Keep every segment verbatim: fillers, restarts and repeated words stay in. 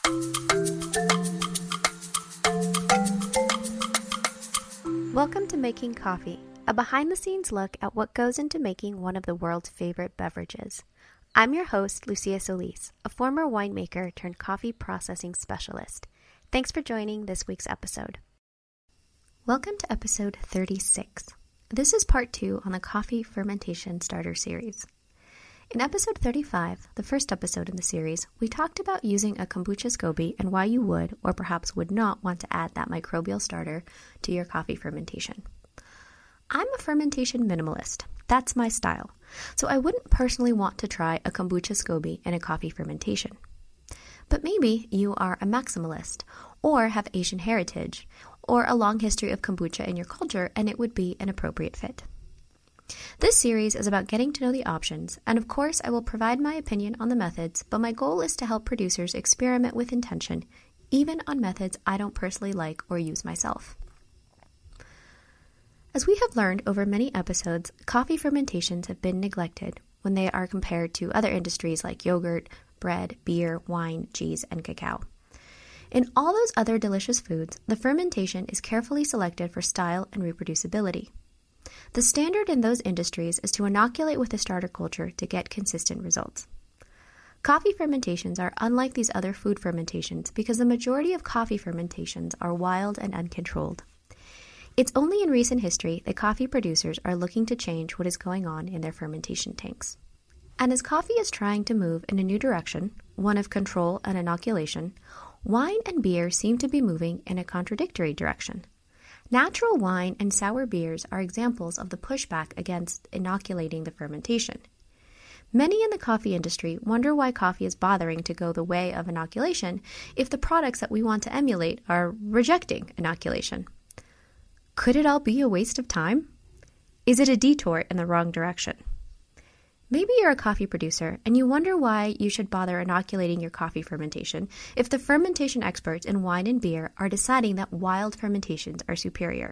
Welcome to Making Coffee, a behind-the-scenes look at what goes into making one of the world's favorite beverages. I'm your host, Lucia Solis, a former winemaker turned coffee processing specialist. Thanks for joining this week's episode. Welcome to episode thirty-six. This is part two on the Coffee Fermentation Starter Series. In episode thirty-five, the first episode in the series, we talked about using a kombucha SCOBY and why you would, or perhaps would not, want to add that microbial starter to your coffee fermentation. I'm a fermentation minimalist. That's my style. So I wouldn't personally want to try a kombucha SCOBY in a coffee fermentation. But maybe you are a maximalist, or have Asian heritage, or a long history of kombucha in your culture, and it would be an appropriate fit. This series is about getting to know the options, and of course I will provide my opinion on the methods, but my goal is to help producers experiment with intention, even on methods I don't personally like or use myself. As we have learned over many episodes, coffee fermentations have been neglected when they are compared to other industries like yogurt, bread, beer, wine, cheese, and cacao. In all those other delicious foods, the fermentation is carefully selected for style and reproducibility. The standard in those industries is to inoculate with the starter culture to get consistent results. Coffee fermentations are unlike these other food fermentations because the majority of coffee fermentations are wild and uncontrolled. It's only in recent history that coffee producers are looking to change what is going on in their fermentation tanks. And as coffee is trying to move in a new direction, one of control and inoculation, wine and beer seem to be moving in a contradictory direction. Natural wine and sour beers are examples of the pushback against inoculating the fermentation. Many in the coffee industry wonder why coffee is bothering to go the way of inoculation if the products that we want to emulate are rejecting inoculation. Could it all be a waste of time? Is it a detour in the wrong direction? Maybe you're a coffee producer and you wonder why you should bother inoculating your coffee fermentation if the fermentation experts in wine and beer are deciding that wild fermentations are superior.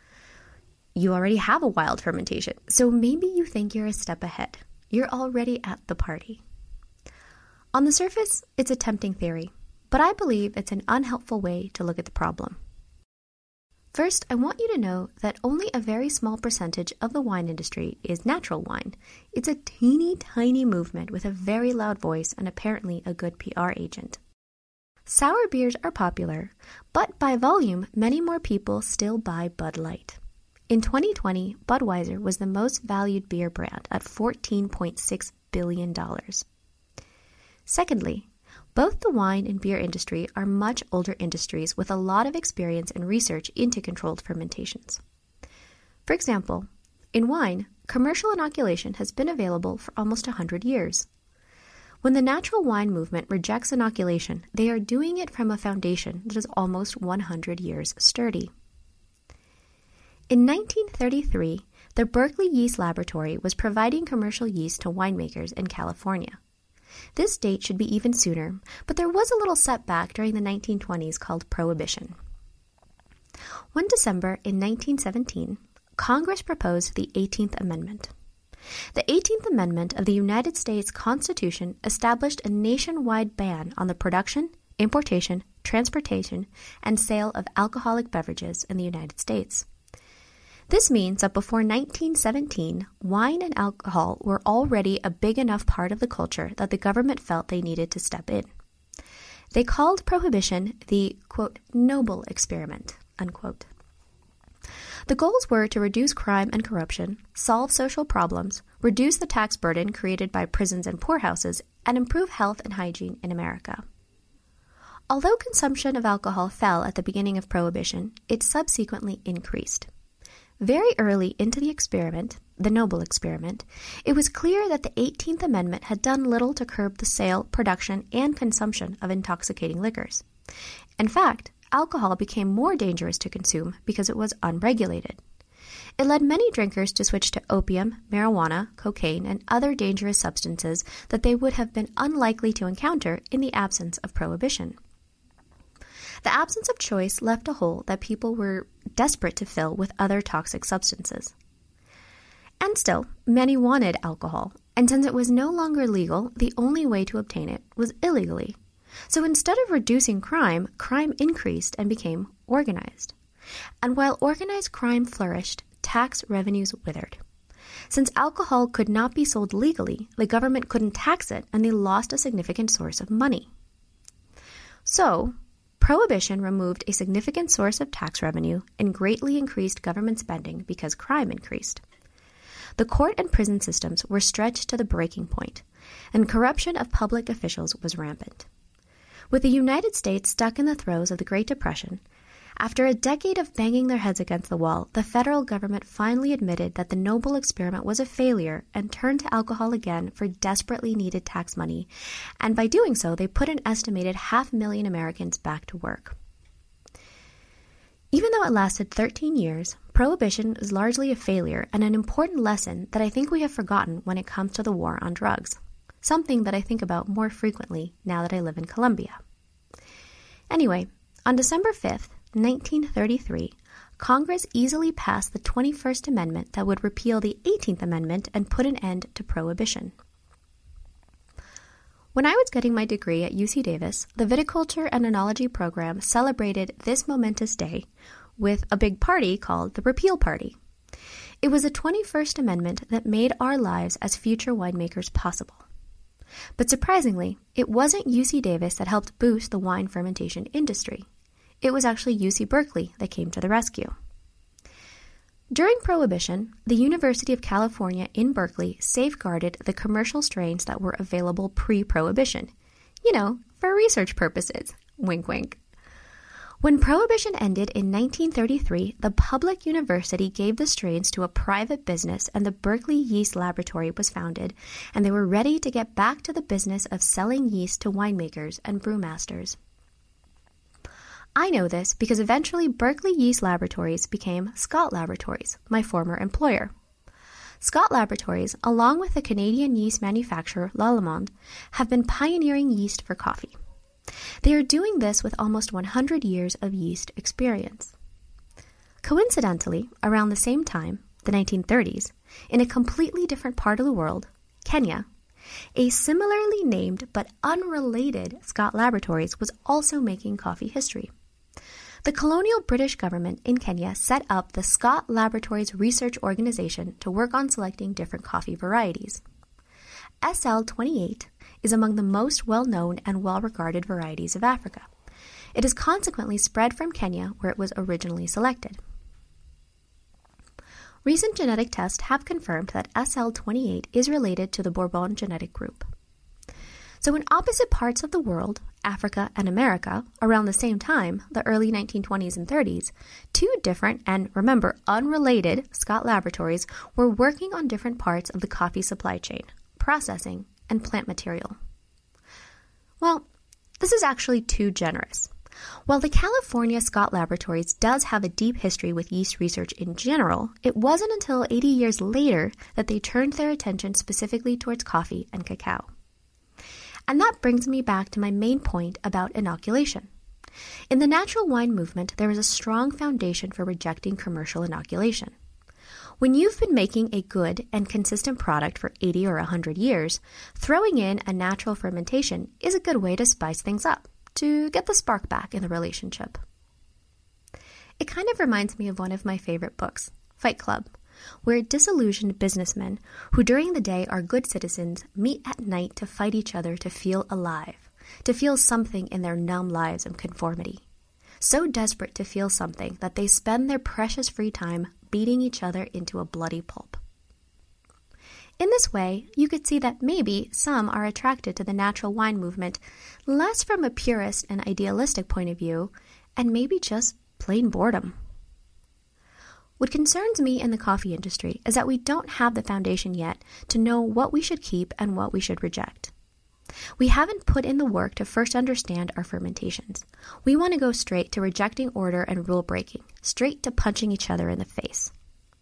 You already have a wild fermentation, so maybe you think you're a step ahead. You're already at the party. On the surface, it's a tempting theory, but I believe it's an unhelpful way to look at the problem. First, I want you to know that only a very small percentage of the wine industry is natural wine. It's a teeny tiny movement with a very loud voice and apparently a good P R agent. Sour beers are popular, but by volume, many more people still buy Bud Light. In twenty twenty, Budweiser was the most valued beer brand at fourteen point six billion dollars. Secondly, both the wine and beer industry are much older industries with a lot of experience and research into controlled fermentations. For example, in wine, commercial inoculation has been available for almost one hundred years. When the natural wine movement rejects inoculation, they are doing it from a foundation that is almost one hundred years sturdy. In nineteen thirty-three, the Berkeley Yeast Laboratory was providing commercial yeast to winemakers in California. This date should be even sooner, but there was a little setback during the nineteen twenties called Prohibition. One December in nineteen seventeen, Congress proposed the eighteenth Amendment. The eighteenth Amendment of the United States Constitution established a nationwide ban on the production, importation, transportation, and sale of alcoholic beverages in the United States. This means that before nineteen seventeen, wine and alcohol were already a big enough part of the culture that the government felt they needed to step in. They called Prohibition the, quote, noble experiment, unquote. The goals were to reduce crime and corruption, solve social problems, reduce the tax burden created by prisons and poorhouses, and improve health and hygiene in America. Although consumption of alcohol fell at the beginning of Prohibition, it subsequently increased. Very early into the experiment, the Noble experiment, it was clear that the eighteenth Amendment had done little to curb the sale, production, and consumption of intoxicating liquors. In fact, alcohol became more dangerous to consume because it was unregulated. It led many drinkers to switch to opium, marijuana, cocaine, and other dangerous substances that they would have been unlikely to encounter in the absence of prohibition. The absence of choice left a hole that people were desperate to fill with other toxic substances. And still, many wanted alcohol, and since it was no longer legal, the only way to obtain it was illegally. So instead of reducing crime, crime increased and became organized. And while organized crime flourished, tax revenues withered. Since alcohol could not be sold legally, the government couldn't tax it, and they lost a significant source of money. So, Prohibition removed a significant source of tax revenue and greatly increased government spending because crime increased. The court and prison systems were stretched to the breaking point, and corruption of public officials was rampant. With the United States stuck in the throes of the Great Depression, after a decade of banging their heads against the wall, the federal government finally admitted that the noble experiment was a failure and turned to alcohol again for desperately needed tax money, and by doing so, they put an estimated half million Americans back to work. Even though it lasted thirteen years, Prohibition is largely a failure and an important lesson that I think we have forgotten when it comes to the war on drugs, something that I think about more frequently now that I live in Colombia. Anyway, on December fifth, nineteen thirty-three, Congress easily passed the twenty-first Amendment that would repeal the eighteenth Amendment and put an end to Prohibition. When I was getting my degree at U C Davis, the Viticulture and Enology program celebrated this momentous day with a big party called the Repeal Party. It was the twenty-first Amendment that made our lives as future winemakers possible. But surprisingly, it wasn't U C Davis that helped boost the wine fermentation industry. It was actually U C Berkeley that came to the rescue. During Prohibition, the University of California in Berkeley safeguarded the commercial strains that were available pre-Prohibition. You know, for research purposes. Wink, wink. When Prohibition ended in nineteen thirty-three, the public university gave the strains to a private business and the Berkeley Yeast Laboratory was founded, and they were ready to get back to the business of selling yeast to winemakers and brewmasters. I know this because eventually Berkeley Yeast Laboratories became Scott Laboratories, my former employer. Scott Laboratories, along with the Canadian yeast manufacturer Lallemand, have been pioneering yeast for coffee. They are doing this with almost one hundred years of yeast experience. Coincidentally, around the same time, the nineteen thirties, in a completely different part of the world, Kenya, a similarly named but unrelated Scott Laboratories was also making coffee history. The colonial British government in Kenya set up the Scott Laboratories Research Organization to work on selecting different coffee varieties. S L twenty-eight is among the most well-known and well-regarded varieties of Africa. It is consequently spread from Kenya, where it was originally selected. Recent genetic tests have confirmed that S L twenty-eight is related to the Bourbon genetic group. So in opposite parts of the world, Africa and America, around the same time, the early nineteen twenties and thirties, two different and, remember, unrelated Scott Laboratories were working on different parts of the coffee supply chain, processing, and plant material. Well, this is actually too generous. While the California Scott Laboratories does have a deep history with yeast research in general, it wasn't until eighty years later that they turned their attention specifically towards coffee and cacao. And that brings me back to my main point about inoculation. In the natural wine movement, there is a strong foundation for rejecting commercial inoculation. When you've been making a good and consistent product for eighty or one hundred years, throwing in a natural fermentation is a good way to spice things up, to get the spark back in the relationship. It kind of reminds me of one of my favorite books, Fight Club, where disillusioned businessmen who during the day are good citizens meet at night to fight each other to feel alive, to feel something in their numb lives of conformity. So desperate to feel something that they spend their precious free time beating each other into a bloody pulp. In this way, you could see that maybe some are attracted to the natural wine movement less from a purist and idealistic point of view, and maybe just plain boredom. What concerns me in the coffee industry is that we don't have the foundation yet to know what we should keep and what we should reject. We haven't put in the work to first understand our fermentations. We want to go straight to rejecting order and rule breaking, straight to punching each other in the face.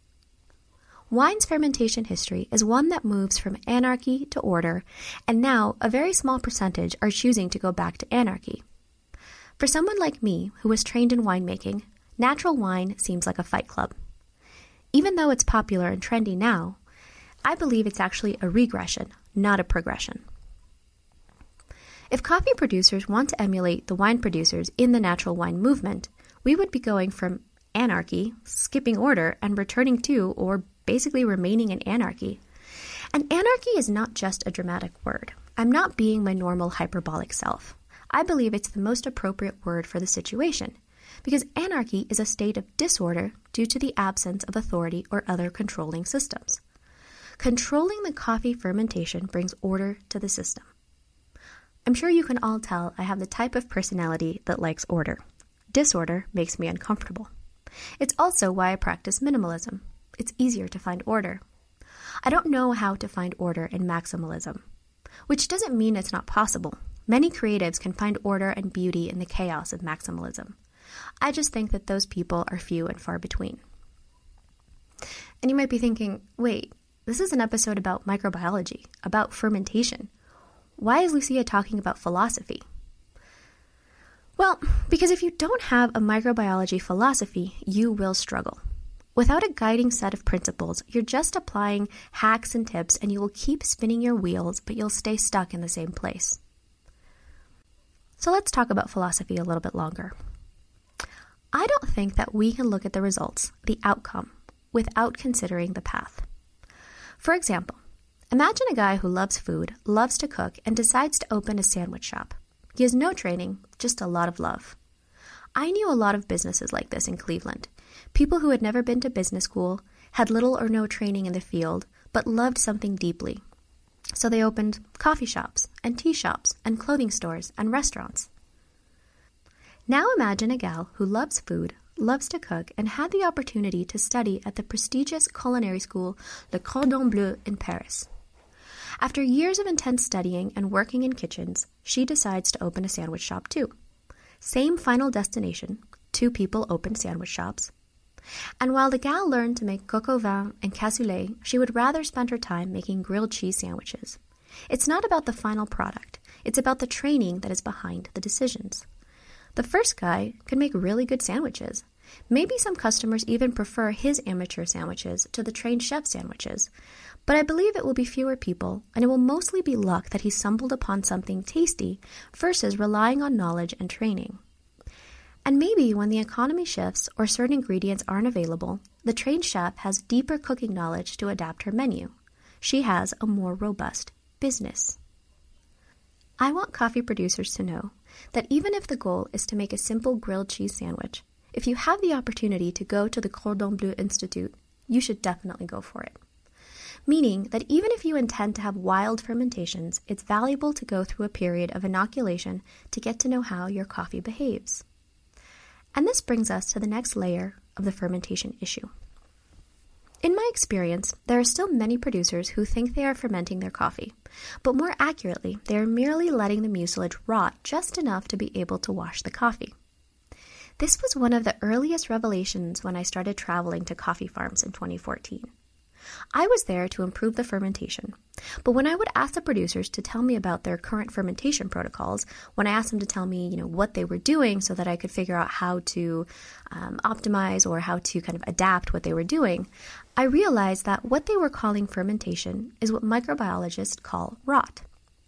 Wine's fermentation history is one that moves from anarchy to order, and now a very small percentage are choosing to go back to anarchy. For someone like me, who was trained in winemaking, natural wine seems like a fight club. Even though it's popular and trendy now, I believe it's actually a regression, not a progression. If coffee producers want to emulate the wine producers in the natural wine movement, we would be going from anarchy, skipping order, and returning to, or basically remaining in anarchy. And anarchy is not just a dramatic word. I'm not being my normal hyperbolic self. I believe it's the most appropriate word for the situation, because anarchy is a state of disorder due to the absence of authority or other controlling systems. Controlling the coffee fermentation brings order to the system. I'm sure you can all tell I have the type of personality that likes order. Disorder makes me uncomfortable. It's also why I practice minimalism. It's easier to find order. I don't know how to find order in maximalism, which doesn't mean it's not possible. Many creatives can find order and beauty in the chaos of maximalism. I just think that those people are few and far between. And you might be thinking, wait, this is an episode about microbiology, about fermentation. Why is Lucia talking about philosophy? Well, because if you don't have a microbiology philosophy, you will struggle. Without a guiding set of principles, you're just applying hacks and tips, and you will keep spinning your wheels, but you'll stay stuck in the same place. So let's talk about philosophy a little bit longer. I don't think that we can look at the results, the outcome, without considering the path. For example, imagine a guy who loves food, loves to cook, and decides to open a sandwich shop. He has no training, just a lot of love. I knew a lot of businesses like this in Cleveland. People who had never been to business school, had little or no training in the field, but loved something deeply. So they opened coffee shops and tea shops and clothing stores and restaurants. Now imagine a gal who loves food, loves to cook, and had the opportunity to study at the prestigious culinary school Le Cordon Bleu in Paris. After years of intense studying and working in kitchens, she decides to open a sandwich shop too. Same final destination, two people open sandwich shops. And while the gal learned to make coq au vin and cassoulet, she would rather spend her time making grilled cheese sandwiches. It's not about the final product. It's about the training that is behind the decisions. The first guy could make really good sandwiches. Maybe some customers even prefer his amateur sandwiches to the trained chef sandwiches. But I believe it will be fewer people, and it will mostly be luck that he stumbled upon something tasty versus relying on knowledge and training. And maybe when the economy shifts or certain ingredients aren't available, the trained chef has deeper cooking knowledge to adapt her menu. She has a more robust business. I want coffee producers to know that even if the goal is to make a simple grilled cheese sandwich, if you have the opportunity to go to the Cordon Bleu Institute, you should definitely go for it. Meaning that even if you intend to have wild fermentations, it's valuable to go through a period of inoculation to get to know how your coffee behaves. And this brings us to the next layer of the fermentation issue. In my experience, there are still many producers who think they are fermenting their coffee, but more accurately, they are merely letting the mucilage rot just enough to be able to wash the coffee. This was one of the earliest revelations when I started traveling to coffee farms in twenty fourteen. I was there to improve the fermentation, but when I would ask the producers to tell me about their current fermentation protocols, when I asked them to tell me, you know, what they were doing so that I could figure out how to um, optimize or how to kind of adapt what they were doing, I realized that what they were calling fermentation is what microbiologists call rot.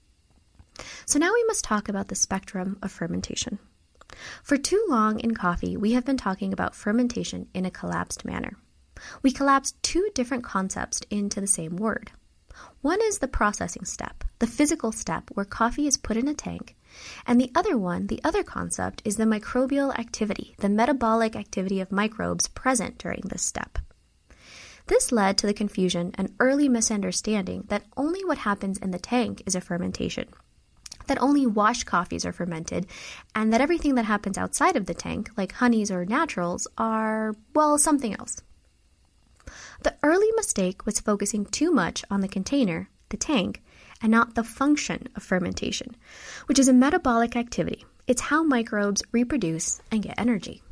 So now we must talk about the spectrum of fermentation. For too long in coffee, we have been talking about fermentation in a collapsed manner. We collapsed two different concepts into the same word. One is the processing step, the physical step where coffee is put in a tank, and the other one, the other concept, is the microbial activity, the metabolic activity of microbes present during this step. This led to the confusion and early misunderstanding that only what happens in the tank is a fermentation, that only washed coffees are fermented, and that everything that happens outside of the tank, like honeys or naturals, are, well, something else. The early mistake was focusing too much on the container, the tank, and not the function of fermentation, which is a metabolic activity. It's how microbes reproduce and get energy.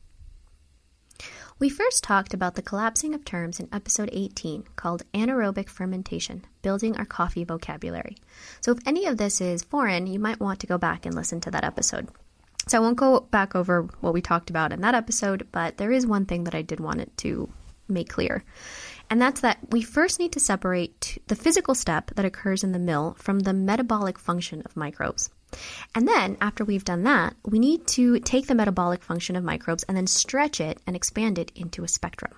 We first talked about the collapsing of terms in episode eighteen, called Anaerobic Fermentation, Building Our Coffee Vocabulary. So if any of this is foreign, you might want to go back and listen to that episode. So I won't go back over what we talked about in that episode, but there is one thing that I did want it to make clear. And that's that we first need to separate the physical step that occurs in the mill from the metabolic function of microbes. And then, after we've done that, we need to take the metabolic function of microbes and then stretch it and expand it into a spectrum.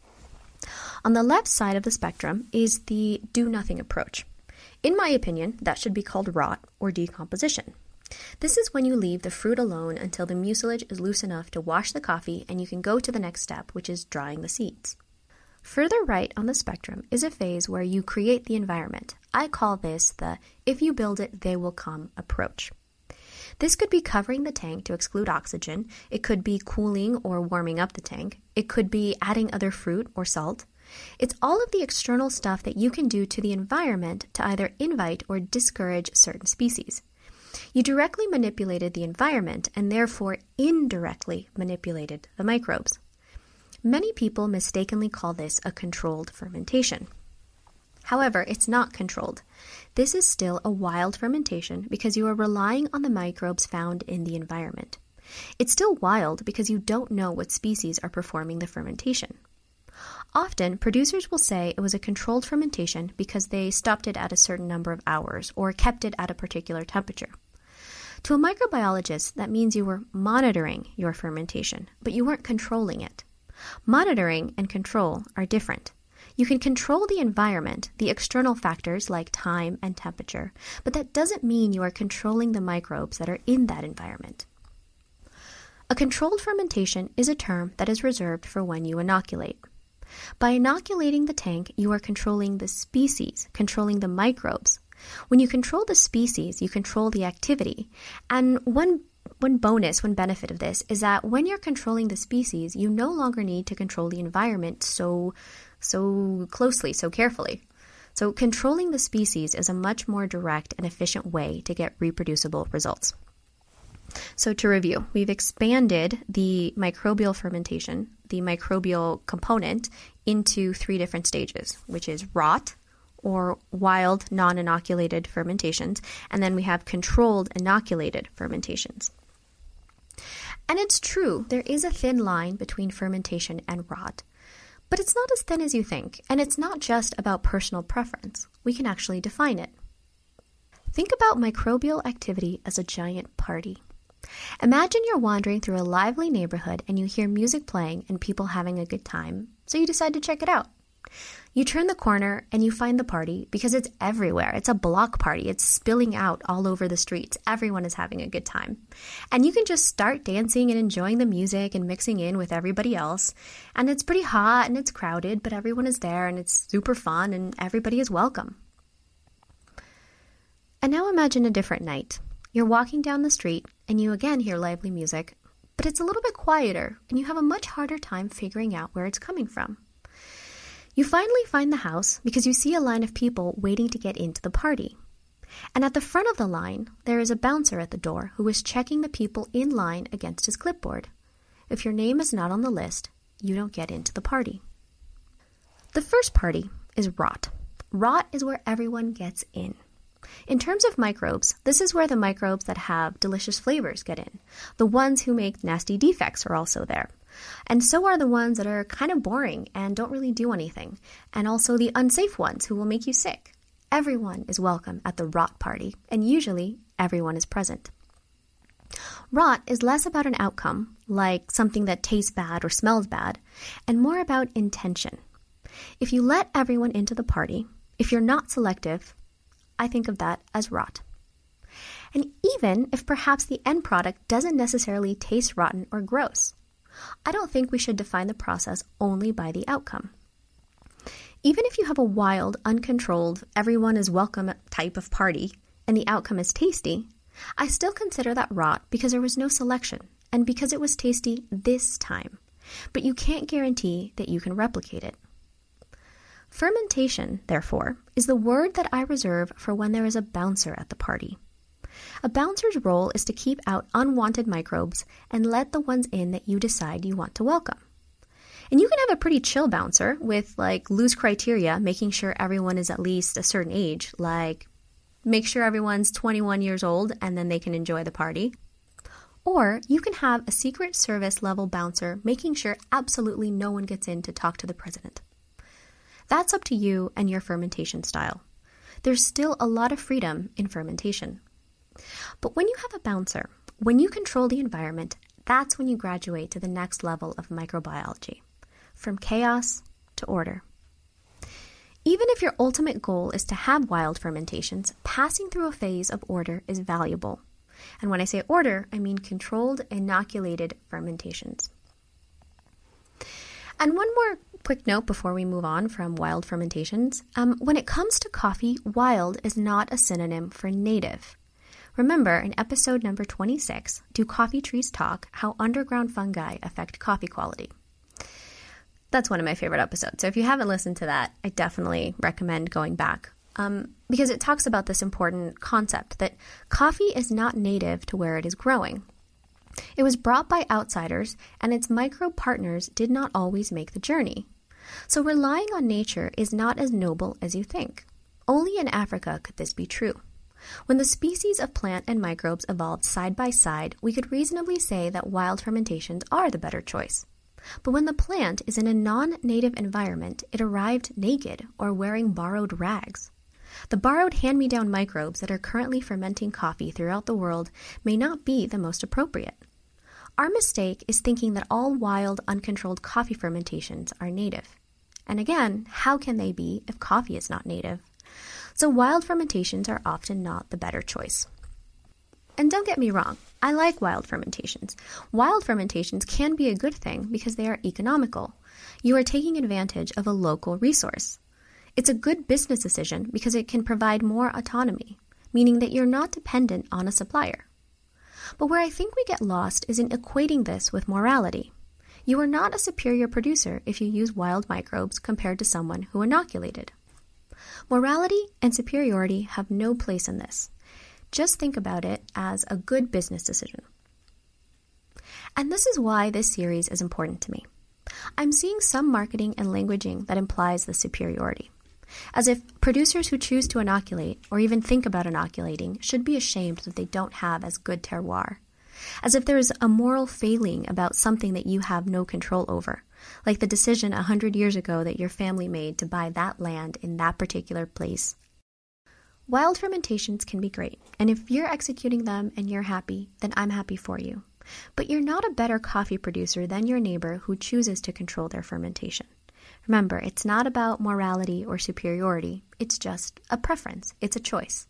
On the left side of the spectrum is the do-nothing approach. In my opinion, that should be called rot or decomposition. This is when you leave the fruit alone until the mucilage is loose enough to wash the coffee and you can go to the next step, which is drying the seeds. Further right on the spectrum is a phase where you create the environment. I call this the if you build it, they will come approach. This could be covering the tank to exclude oxygen. It could be cooling or warming up the tank. It could be adding other fruit or salt. It's all of the external stuff that you can do to the environment to either invite or discourage certain species. You directly manipulated the environment and therefore indirectly manipulated the microbes. Many people mistakenly call this a controlled fermentation. However, it's not controlled. This is still a wild fermentation because you are relying on the microbes found in the environment. It's still wild because you don't know what species are performing the fermentation. Often, producers will say it was a controlled fermentation because they stopped it at a certain number of hours or kept it at a particular temperature. To a microbiologist, that means you were monitoring your fermentation, but you weren't controlling it. Monitoring and control are different. You can control the environment, the external factors like time and temperature, but that doesn't mean you are controlling the microbes that are in that environment. A controlled fermentation is a term that is reserved for when you inoculate. By inoculating the tank, you are controlling the species, controlling the microbes. When you control the species, you control the activity. And one One bonus, one benefit of this is that when you're controlling the species, you no longer need to control the environment so, so closely, so carefully. So controlling the species is a much more direct and efficient way to get reproducible results. So to review, we've expanded the microbial fermentation, the microbial component, into three different stages, which is rot, or wild, non-inoculated fermentations, and then we have controlled, inoculated fermentations. And it's true, there is a thin line between fermentation and rot, but it's not as thin as you think, and it's not just about personal preference. We can actually define it. Think about microbial activity as a giant party. Imagine you're wandering through a lively neighborhood and you hear music playing and people having a good time, so you decide to check it out. You turn the corner and you find the party because it's everywhere. It's a block party. It's spilling out all over the streets. Everyone is having a good time. And you can just start dancing and enjoying the music and mixing in with everybody else. And it's pretty hot and it's crowded, but everyone is there and it's super fun and everybody is welcome. And now imagine a different night. You're walking down the street and you again hear lively music, but it's a little bit quieter and you have a much harder time figuring out where it's coming from. You finally find the house because you see a line of people waiting to get into the party. And at the front of the line, there is a bouncer at the door who is checking the people in line against his clipboard. If your name is not on the list, you don't get into the party. The first party is rot. Rot is where everyone gets in. In terms of microbes, this is where the microbes that have delicious flavors get in. The ones who make nasty defects are also there. And so are the ones that are kind of boring and don't really do anything. And also the unsafe ones who will make you sick. Everyone is welcome at the rot party, and usually everyone is present. Rot is less about an outcome, like something that tastes bad or smells bad, and more about intention. If you let everyone into the party, if you're not selective, I think of that as rot. And even if perhaps the end product doesn't necessarily taste rotten or gross, I don't think we should define the process only by the outcome. Even if you have a wild, uncontrolled, everyone is welcome type of party, and the outcome is tasty, I still consider that rot because there was no selection, and because it was tasty this time. But you can't guarantee that you can replicate it. Fermentation, therefore, is the word that I reserve for when there is a bouncer at the party. A bouncer's role is to keep out unwanted microbes and let the ones in that you decide you want to welcome. And you can have a pretty chill bouncer with like loose criteria, making sure everyone is at least a certain age, like make sure everyone's twenty-one years old and then they can enjoy the party. Or you can have a Secret Service level bouncer making sure absolutely no one gets in to talk to the president. That's up to you and your fermentation style. There's still a lot of freedom in fermentation. But when you have a bouncer, when you control the environment, that's when you graduate to the next level of microbiology, from chaos to order. Even if your ultimate goal is to have wild fermentations, passing through a phase of order is valuable. And when I say order, I mean controlled, inoculated fermentations. And one more quick note before we move on from wild fermentations. Um, when it comes to coffee, wild is not a synonym for native. Remember, in episode number twenty-six, Do Coffee Trees Talk? How Underground Fungi Affect Coffee Quality. That's one of my favorite episodes. So if you haven't listened to that, I definitely recommend going back. Um, because it talks about this important concept that coffee is not native to where it is growing. It was brought by outsiders, and its microbe partners did not always make the journey. So relying on nature is not as noble as you think. Only in Africa could this be true. When the species of plant and microbes evolved side by side, we could reasonably say that wild fermentations are the better choice. But when the plant is in a non-native environment, it arrived naked or wearing borrowed rags. The borrowed hand-me-down microbes that are currently fermenting coffee throughout the world may not be the most appropriate. Our mistake is thinking that all wild, uncontrolled coffee fermentations are native. And again, how can they be if coffee is not native? So wild fermentations are often not the better choice. And don't get me wrong, I like wild fermentations. Wild fermentations can be a good thing because they are economical. You are taking advantage of a local resource. It's a good business decision because it can provide more autonomy, meaning that you're not dependent on a supplier. But where I think we get lost is in equating this with morality. You are not a superior producer if you use wild microbes compared to someone who inoculated. Morality and superiority have no place in this. Just think about it as a good business decision. And this is why this series is important to me. I'm seeing some marketing and languaging that implies the superiority, as if producers who choose to inoculate or even think about inoculating should be ashamed that they don't have as good terroir, as if there is a moral failing about something that you have no control over, like the decision a hundred years ago that your family made to buy that land in that particular place. Wild fermentations can be great, and if you're executing them and you're happy, then I'm happy for you. But you're not a better coffee producer than your neighbor who chooses to control their fermentation. Remember, it's not about morality or superiority. It's just a preference. It's a choice.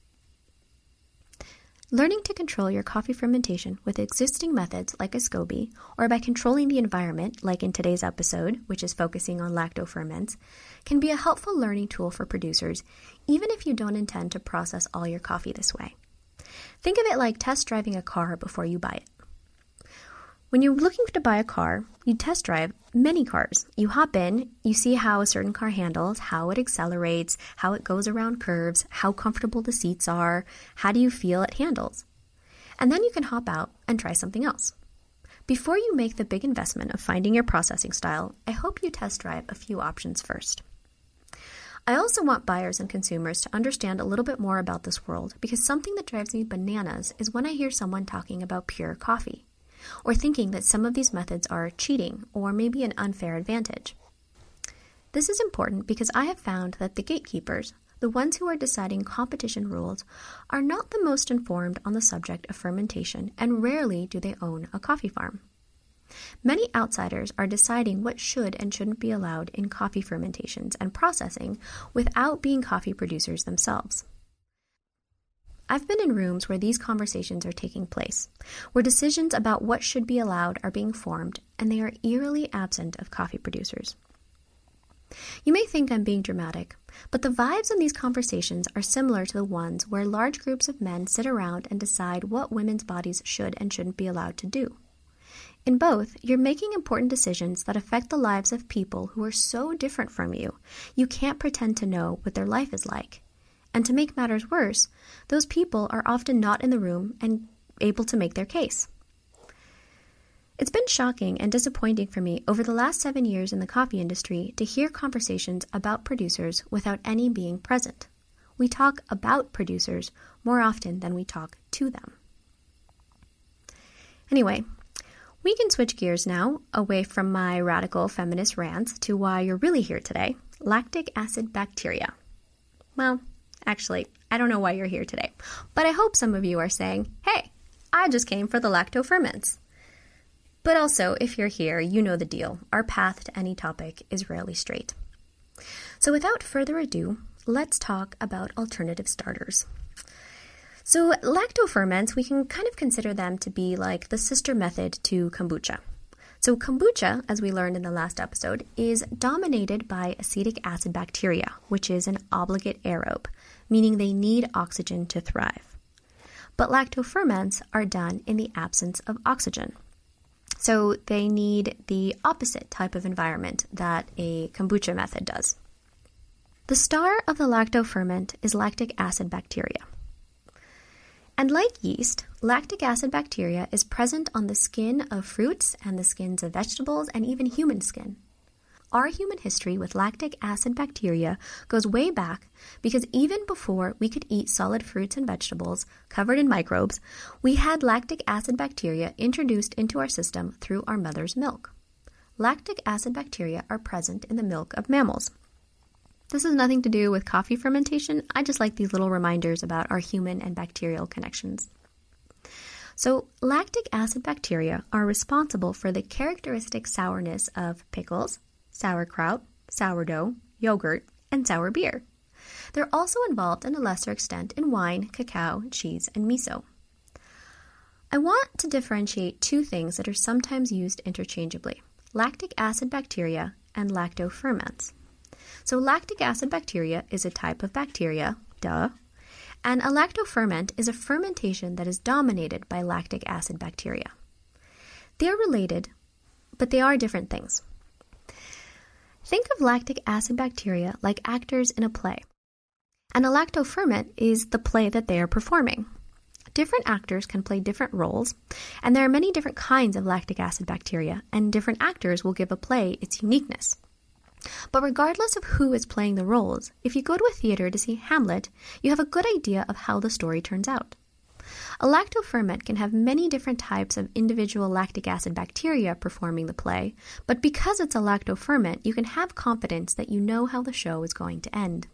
Learning to control your coffee fermentation with existing methods like a SCOBY, or by controlling the environment, like in today's episode, which is focusing on lactoferments, can be a helpful learning tool for producers, even if you don't intend to process all your coffee this way. Think of it like test driving a car before you buy it. When you're looking to buy a car, you test drive many cars. You hop in, you see how a certain car handles, how it accelerates, how it goes around curves, how comfortable the seats are, how do you feel it handles. And then you can hop out and try something else. Before you make the big investment of finding your processing style, I hope you test drive a few options first. I also want buyers and consumers to understand a little bit more about this world, because something that drives me bananas is when I hear someone talking about pure coffee, or thinking that some of these methods are cheating or maybe an unfair advantage. This is important because I have found that the gatekeepers, the ones who are deciding competition rules, are not the most informed on the subject of fermentation, and rarely do they own a coffee farm. Many outsiders are deciding what should and shouldn't be allowed in coffee fermentations and processing without being coffee producers themselves. I've been in rooms where these conversations are taking place, where decisions about what should be allowed are being formed, and they are eerily absent of coffee producers. You may think I'm being dramatic, but the vibes in these conversations are similar to the ones where large groups of men sit around and decide what women's bodies should and shouldn't be allowed to do. In both, you're making important decisions that affect the lives of people who are so different from you, you can't pretend to know what their life is like. And to make matters worse, those people are often not in the room and able to make their case. It's been shocking and disappointing for me over the last seven years in the coffee industry to hear conversations about producers without any being present. We talk about producers more often than we talk to them. Anyway, we can switch gears now away from my radical feminist rants to why you're really here today, lactic acid bacteria. Well, actually, I don't know why you're here today, but I hope some of you are saying, hey, I just came for the lactoferments. But also, if you're here, you know the deal. Our path to any topic is rarely straight. So without further ado, let's talk about alternative starters. So lactoferments, we can kind of consider them to be like the sister method to kombucha. So kombucha, as we learned in the last episode, is dominated by acetic acid bacteria, which is an obligate aerobe, meaning they need oxygen to thrive. But lactoferments are done in the absence of oxygen. So they need the opposite type of environment that a kombucha method does. The star of the lactoferment is lactic acid bacteria. And like yeast, lactic acid bacteria is present on the skin of fruits and the skins of vegetables and even human skin. Our human history with lactic acid bacteria goes way back because even before we could eat solid fruits and vegetables covered in microbes, we had lactic acid bacteria introduced into our system through our mother's milk. Lactic acid bacteria are present in the milk of mammals. This has nothing to do with coffee fermentation. I just like these little reminders about our human and bacterial connections. So, lactic acid bacteria are responsible for the characteristic sourness of pickles, sauerkraut, sourdough, yogurt, and sour beer. They're also involved in a lesser extent in wine, cacao, cheese, and miso. I want to differentiate two things that are sometimes used interchangeably: lactic acid bacteria and lactoferments. So lactic acid bacteria is a type of bacteria, duh, and a lactoferment is a fermentation that is dominated by lactic acid bacteria. They are related, but they are different things. Think of lactic acid bacteria like actors in a play, and a lactoferment is the play that they are performing. Different actors can play different roles, and there are many different kinds of lactic acid bacteria, and different actors will give a play its uniqueness. But regardless of who is playing the roles, if you go to a theater to see Hamlet, you have a good idea of how the story turns out. A lactoferment can have many different types of individual lactic acid bacteria performing the play, but because it's a lactoferment, you can have confidence that you know how the show is going to end.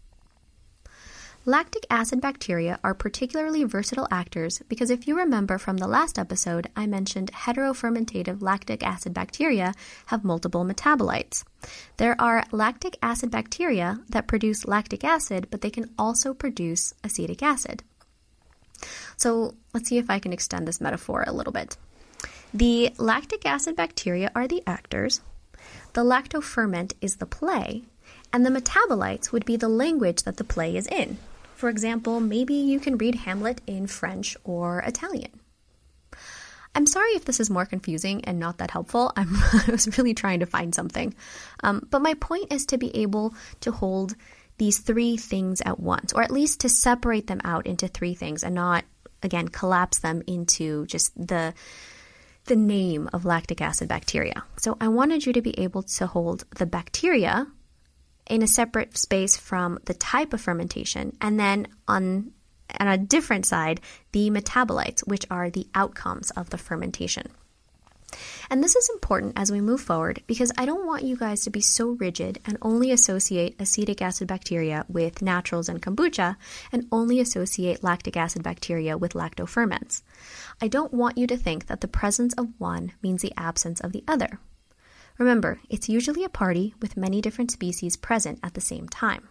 Lactic acid bacteria are particularly versatile actors because if you remember from the last episode, I mentioned heterofermentative lactic acid bacteria have multiple metabolites. There are lactic acid bacteria that produce lactic acid, but they can also produce acetic acid. So let's see if I can extend this metaphor a little bit. The lactic acid bacteria are the actors, the lactoferment is the play, and the metabolites would be the language that the play is in. For example, maybe you can read Hamlet in French or Italian. I'm sorry if this is more confusing and not that helpful. I'm, I was really trying to find something. Um, but my point is to be able to hold these three things at once, or at least to separate them out into three things and not, again, collapse them into just the, the name of lactic acid bacteria. So I wanted you to be able to hold the bacteria in a separate space from the type of fermentation, and then on, on a different side, the metabolites, which are the outcomes of the fermentation. And this is important as we move forward because I don't want you guys to be so rigid and only associate acetic acid bacteria with naturals and kombucha and only associate lactic acid bacteria with lactoferments. I don't want you to think that the presence of one means the absence of the other. Remember, it's usually a party with many different species present at the same time.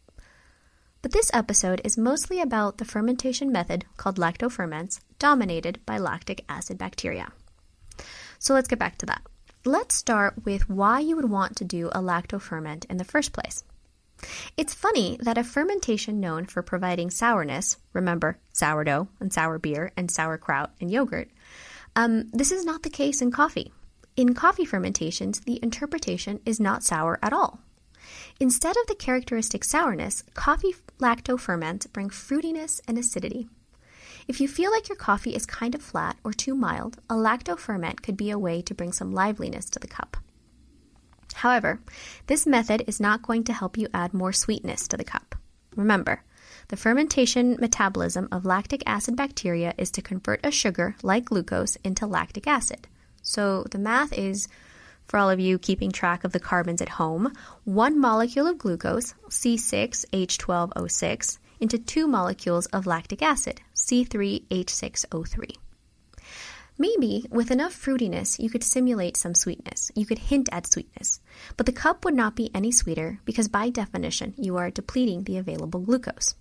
But this episode is mostly about the fermentation method called lactoferments, dominated by lactic acid bacteria. So let's get back to that. Let's start with why you would want to do a lactoferment in the first place. It's funny that a fermentation known for providing sourness, remember sourdough and sour beer and sauerkraut and yogurt, um, this is not the case in coffee. In coffee fermentations, the interpretation is not sour at all. Instead of the characteristic sourness, coffee lactoferments bring fruitiness and acidity. If you feel like your coffee is kind of flat or too mild, a lactoferment could be a way to bring some liveliness to the cup. However, this method is not going to help you add more sweetness to the cup. Remember, the fermentation metabolism of lactic acid bacteria is to convert a sugar, like glucose, into lactic acid. So the math is, for all of you keeping track of the carbons at home, one molecule of glucose, C six H twelve O six, into two molecules of lactic acid, C three H six O three. Maybe, with enough fruitiness, you could simulate some sweetness. You could hint at sweetness. But the cup would not be any sweeter because, by definition, you are depleting the available glucose.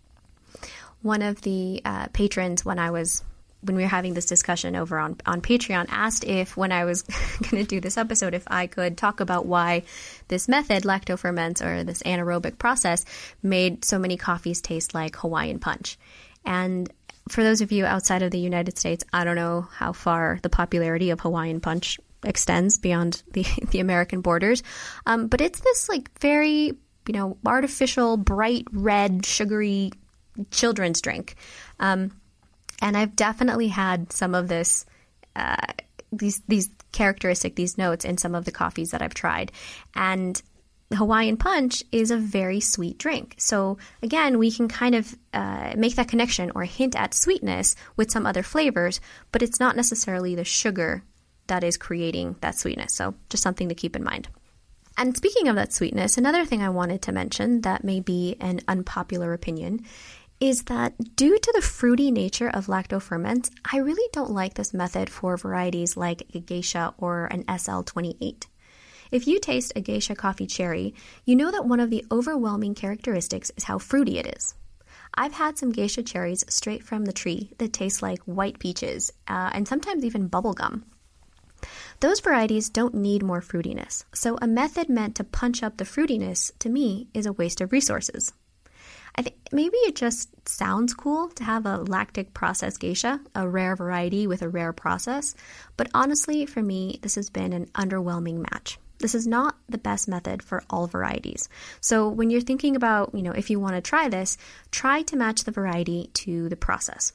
One of the uh, patrons, when I was, when we were having this discussion over on, on Patreon, asked if, when I was going to do this episode, if I could talk about why this method, lactoferments, or this anaerobic process, made so many coffees taste like Hawaiian punch. And for those of you outside of the United States, I don't know how far the popularity of Hawaiian punch extends beyond the, the American borders. Um, but it's this like very, you know, artificial, bright red, sugary children's drink. Um, and I've definitely had some of this, uh, these, these characteristic, these notes in some of the coffees that I've tried. And Hawaiian punch is a very sweet drink. So again, we can kind of uh, make that connection or hint at sweetness with some other flavors, but it's not necessarily the sugar that is creating that sweetness. So just something to keep in mind. And speaking of that sweetness, another thing I wanted to mention that may be an unpopular opinion is that due to the fruity nature of lactoferments, I really don't like this method for varieties like a geisha or an S L twenty-eight. If you taste a geisha coffee cherry, you know that one of the overwhelming characteristics is how fruity it is. I've had some geisha cherries straight from the tree that taste like white peaches, uh, and sometimes even bubble gum. Those varieties don't need more fruitiness, so a method meant to punch up the fruitiness, to me, is a waste of resources. I think maybe it just sounds cool to have a lactic processed geisha, a rare variety with a rare process, but honestly, for me, this has been an underwhelming match. This is not the best method for all varieties. So when you're thinking about, you know, if you want to try this, try to match the variety to the process.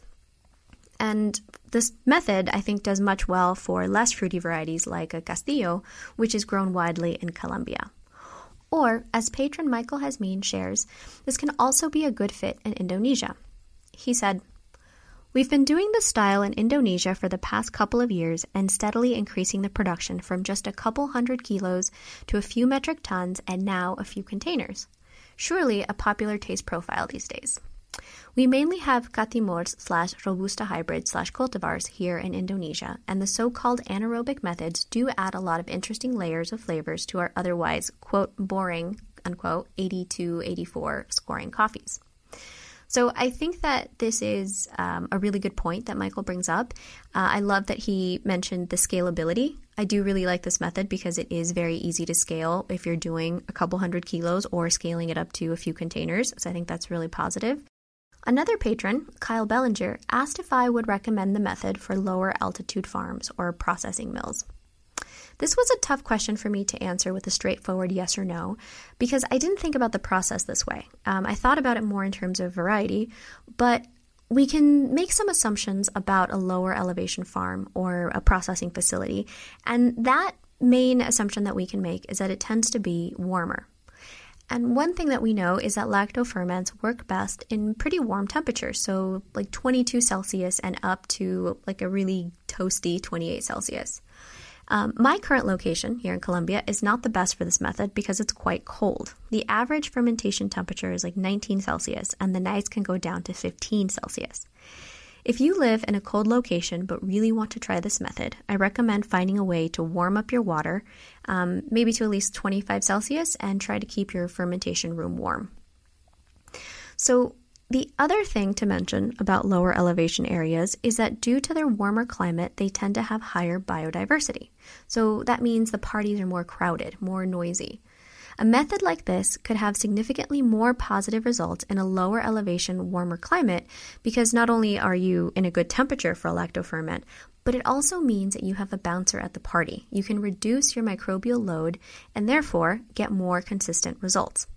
And this method, I think, does much well for less fruity varieties like a Castillo, which is grown widely in Colombia. Or, as patron Michael Hasmin shares, this can also be a good fit in Indonesia. He said, "We've been doing this style in Indonesia for the past couple of years and steadily increasing the production from just a couple hundred kilos to a few metric tons and now a few containers. Surely a popular taste profile these days. We mainly have Catimors slash Robusta hybrids slash cultivars here in Indonesia, and the so-called anaerobic methods do add a lot of interesting layers of flavors to our otherwise, quote, boring, unquote, eighty-two, eighty-four scoring coffees." So I think that this is um, a really good point that Michael brings up. Uh, I love that he mentioned the scalability. I do really like this method because it is very easy to scale if you're doing a couple hundred kilos or scaling it up to a few containers. So I think that's really positive. Another patron, Kyle Bellinger, asked if I would recommend the method for lower altitude farms or processing mills. This was a tough question for me to answer with a straightforward yes or no, because I didn't think about the process this way. Um, I thought about it more in terms of variety, but we can make some assumptions about a lower elevation farm or a processing facility, and that main assumption that we can make is that it tends to be warmer. And one thing that we know is that lactoferments work best in pretty warm temperatures, so like twenty-two Celsius and up to like a really toasty twenty-eight Celsius. Um, my current location here in Colombia is not the best for this method because it's quite cold. The average fermentation temperature is like nineteen Celsius, and the nights can go down to fifteen Celsius. If you live in a cold location but really want to try this method, I recommend finding a way to warm up your water, um, maybe to at least twenty-five Celsius, and try to keep your fermentation room warm. So the other thing to mention about lower elevation areas is that due to their warmer climate, they tend to have higher biodiversity. So that means the parties are more crowded, more noisy. A method like this could have significantly more positive results in a lower elevation, warmer climate because not only are you in a good temperature for a lactoferment, but it also means that you have a bouncer at the party. You can reduce your microbial load and therefore get more consistent results.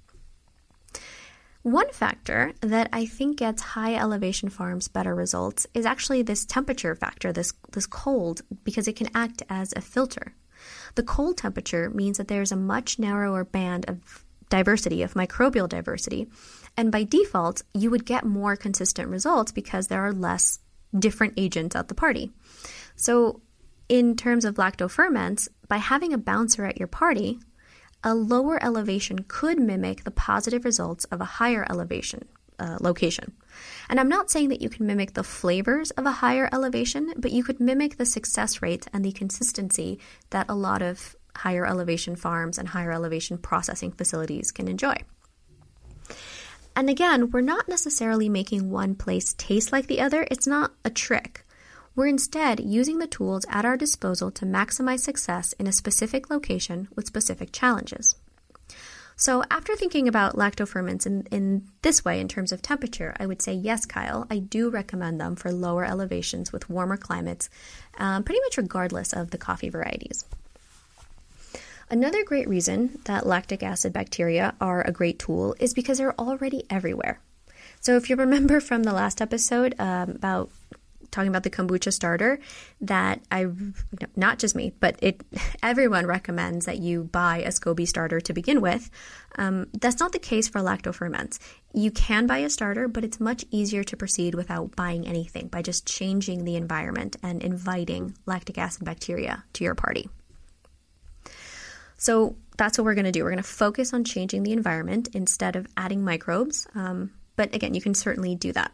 One factor that I think gets high elevation farms better results is actually this temperature factor, this, this cold, because it can act as a filter. The cold temperature means that there's a much narrower band of diversity, of microbial diversity, and by default, you would get more consistent results because there are less different agents at the party. So in terms of lactoferments, by having a bouncer at your party, a lower elevation could mimic the positive results of a higher elevation uh, location. And I'm not saying that you can mimic the flavors of a higher elevation, but you could mimic the success rate and the consistency that a lot of higher elevation farms and higher elevation processing facilities can enjoy. And again, we're not necessarily making one place taste like the other. It's not a trick. We're instead using the tools at our disposal to maximize success in a specific location with specific challenges. So after thinking about lactoferments in, in this way in terms of temperature, I would say yes, Kyle, I do recommend them for lower elevations with warmer climates, um, pretty much regardless of the coffee varieties. Another great reason that lactic acid bacteria are a great tool is because they're already everywhere. So if you remember from the last episode um, about talking about the kombucha starter, that I, not just me, but it everyone recommends that you buy a SCOBY starter to begin with. Um, that's not the case for lactoferments. You can buy a starter, but it's much easier to proceed without buying anything by just changing the environment and inviting lactic acid bacteria to your party. So that's what we're going to do. We're going to focus on changing the environment instead of adding microbes. Um, but again, you can certainly do that.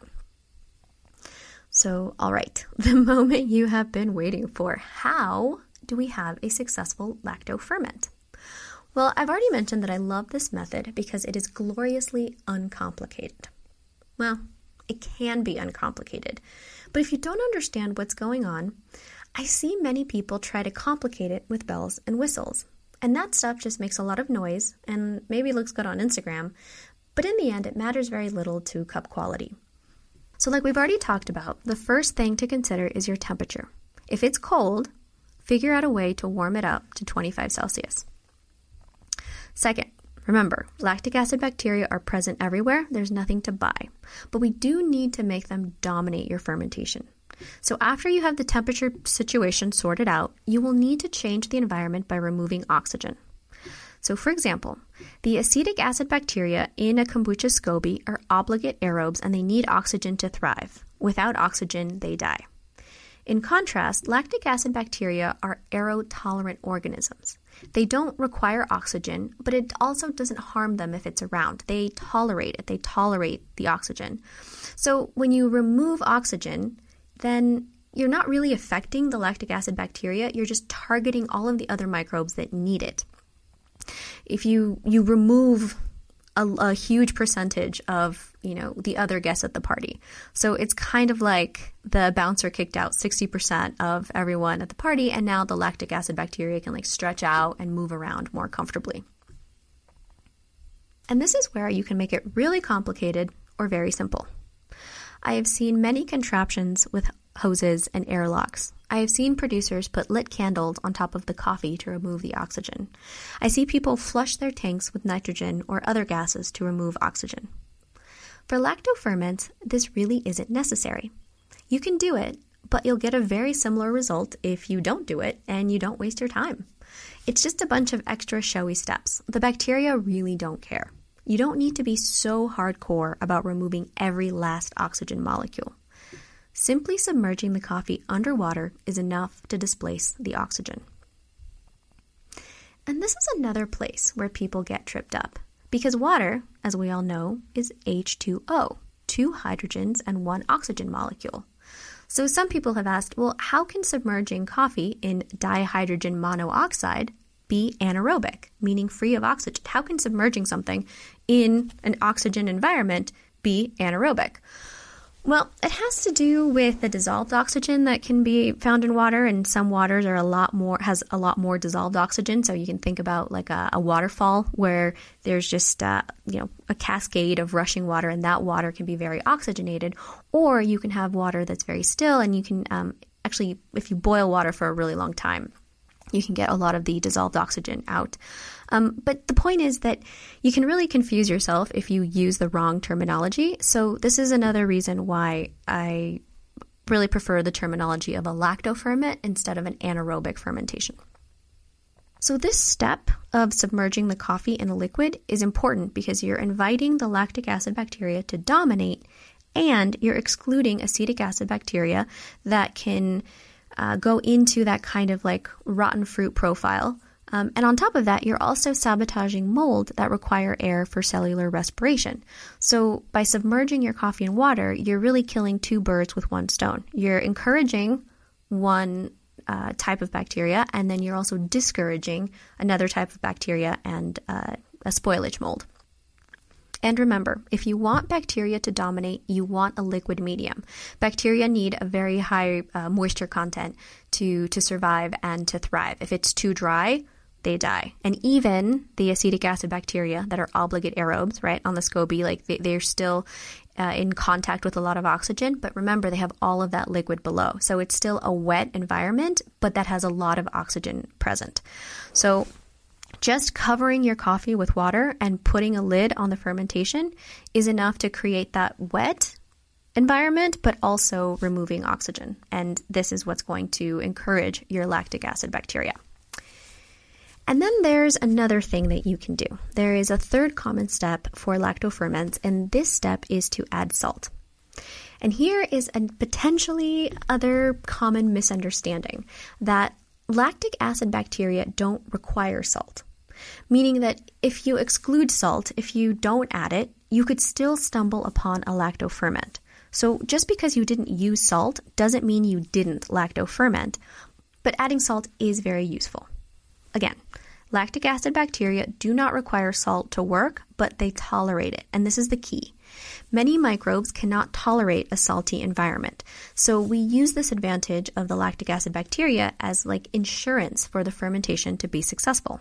So, all right, the moment you have been waiting for. How do we have a successful lactoferment? Well, I've already mentioned that I love this method because it is gloriously uncomplicated. Well, it can be uncomplicated, but if you don't understand what's going on, I see many people try to complicate it with bells and whistles. And that stuff just makes a lot of noise and maybe looks good on Instagram, but in the end, it matters very little to cup quality. So like we've already talked about, the first thing to consider is your temperature. If it's cold, figure out a way to warm it up to twenty-five Celsius. Second, remember, lactic acid bacteria are present everywhere. There's nothing to buy, but we do need to make them dominate your fermentation. So after you have the temperature situation sorted out, you will need to change the environment by removing oxygen. So for example, the acetic acid bacteria in a kombucha SCOBY are obligate aerobes and they need oxygen to thrive. Without oxygen, they die. In contrast, lactic acid bacteria are aerotolerant organisms. They don't require oxygen, but it also doesn't harm them if it's around. They tolerate it. They tolerate the oxygen. So when you remove oxygen, then you're not really affecting the lactic acid bacteria. You're just targeting all of the other microbes that need it. If you, you remove a, a huge percentage of, you know, the other guests at the party. So it's kind of like the bouncer kicked out sixty percent of everyone at the party, and now the lactic acid bacteria can like stretch out and move around more comfortably. And this is where you can make it really complicated or very simple. I have seen many contraptions with hoses and airlocks. I have seen producers put lit candles on top of the coffee to remove the oxygen. I see people flush their tanks with nitrogen or other gases to remove oxygen. For lactoferments, this really isn't necessary. You can do it, but you'll get a very similar result if you don't do it and you don't waste your time. It's just a bunch of extra showy steps. The bacteria really don't care. You don't need to be so hardcore about removing every last oxygen molecule. Simply submerging the coffee underwater is enough to displace the oxygen. And this is another place where people get tripped up, because water, as we all know, is H two O, two hydrogens and one oxygen molecule. So some people have asked, well, how can submerging coffee in dihydrogen monoxide be anaerobic, meaning free of oxygen? How can submerging something in an oxygen environment be anaerobic? Well, it has to do with the dissolved oxygen that can be found in water, and some waters are a lot more, has a lot more dissolved oxygen. So you can think about like a, a waterfall where there's just, uh, you know, a cascade of rushing water, and that water can be very oxygenated. Or you can have water that's very still, and you can um, actually, if you boil water for a really long time, you can get a lot of the dissolved oxygen out. Um, but the point is that you can really confuse yourself if you use the wrong terminology. So this is another reason why I really prefer the terminology of a lactoferment instead of an anaerobic fermentation. So this step of submerging the coffee in a liquid is important because you're inviting the lactic acid bacteria to dominate, and you're excluding acetic acid bacteria that can Uh, go into that kind of like rotten fruit profile Um, and on top of that, you're also sabotaging mold that require air for cellular respiration. So by submerging your coffee in water, you're really killing two birds with one stone. You're encouraging one uh, type of bacteria, and then you're also discouraging another type of bacteria and uh, a spoilage mold. And remember, if you want bacteria to dominate, you want a liquid medium. Bacteria need a very high uh, moisture content to, to survive and to thrive. If it's too dry, they die. And even the acetic acid bacteria that are obligate aerobes, right, on the SCOBY, like they, they're still uh, in contact with a lot of oxygen. But remember, they have all of that liquid below. So it's still a wet environment, but that has a lot of oxygen present. So just covering your coffee with water and putting a lid on the fermentation is enough to create that wet environment, but also removing oxygen. And this is what's going to encourage your lactic acid bacteria. And then there's another thing that you can do. There is a third common step for lactoferments, and this step is to add salt. And here is a potentially other common misunderstanding that lactic acid bacteria don't require salt, meaning that if you exclude salt, if you don't add it, you could still stumble upon a lactoferment. So just because you didn't use salt doesn't mean you didn't lactoferment, but adding salt is very useful. Again, lactic acid bacteria do not require salt to work, but they tolerate it, and this is the key. Many microbes cannot tolerate a salty environment, so we use this advantage of the lactic acid bacteria as like insurance for the fermentation to be successful.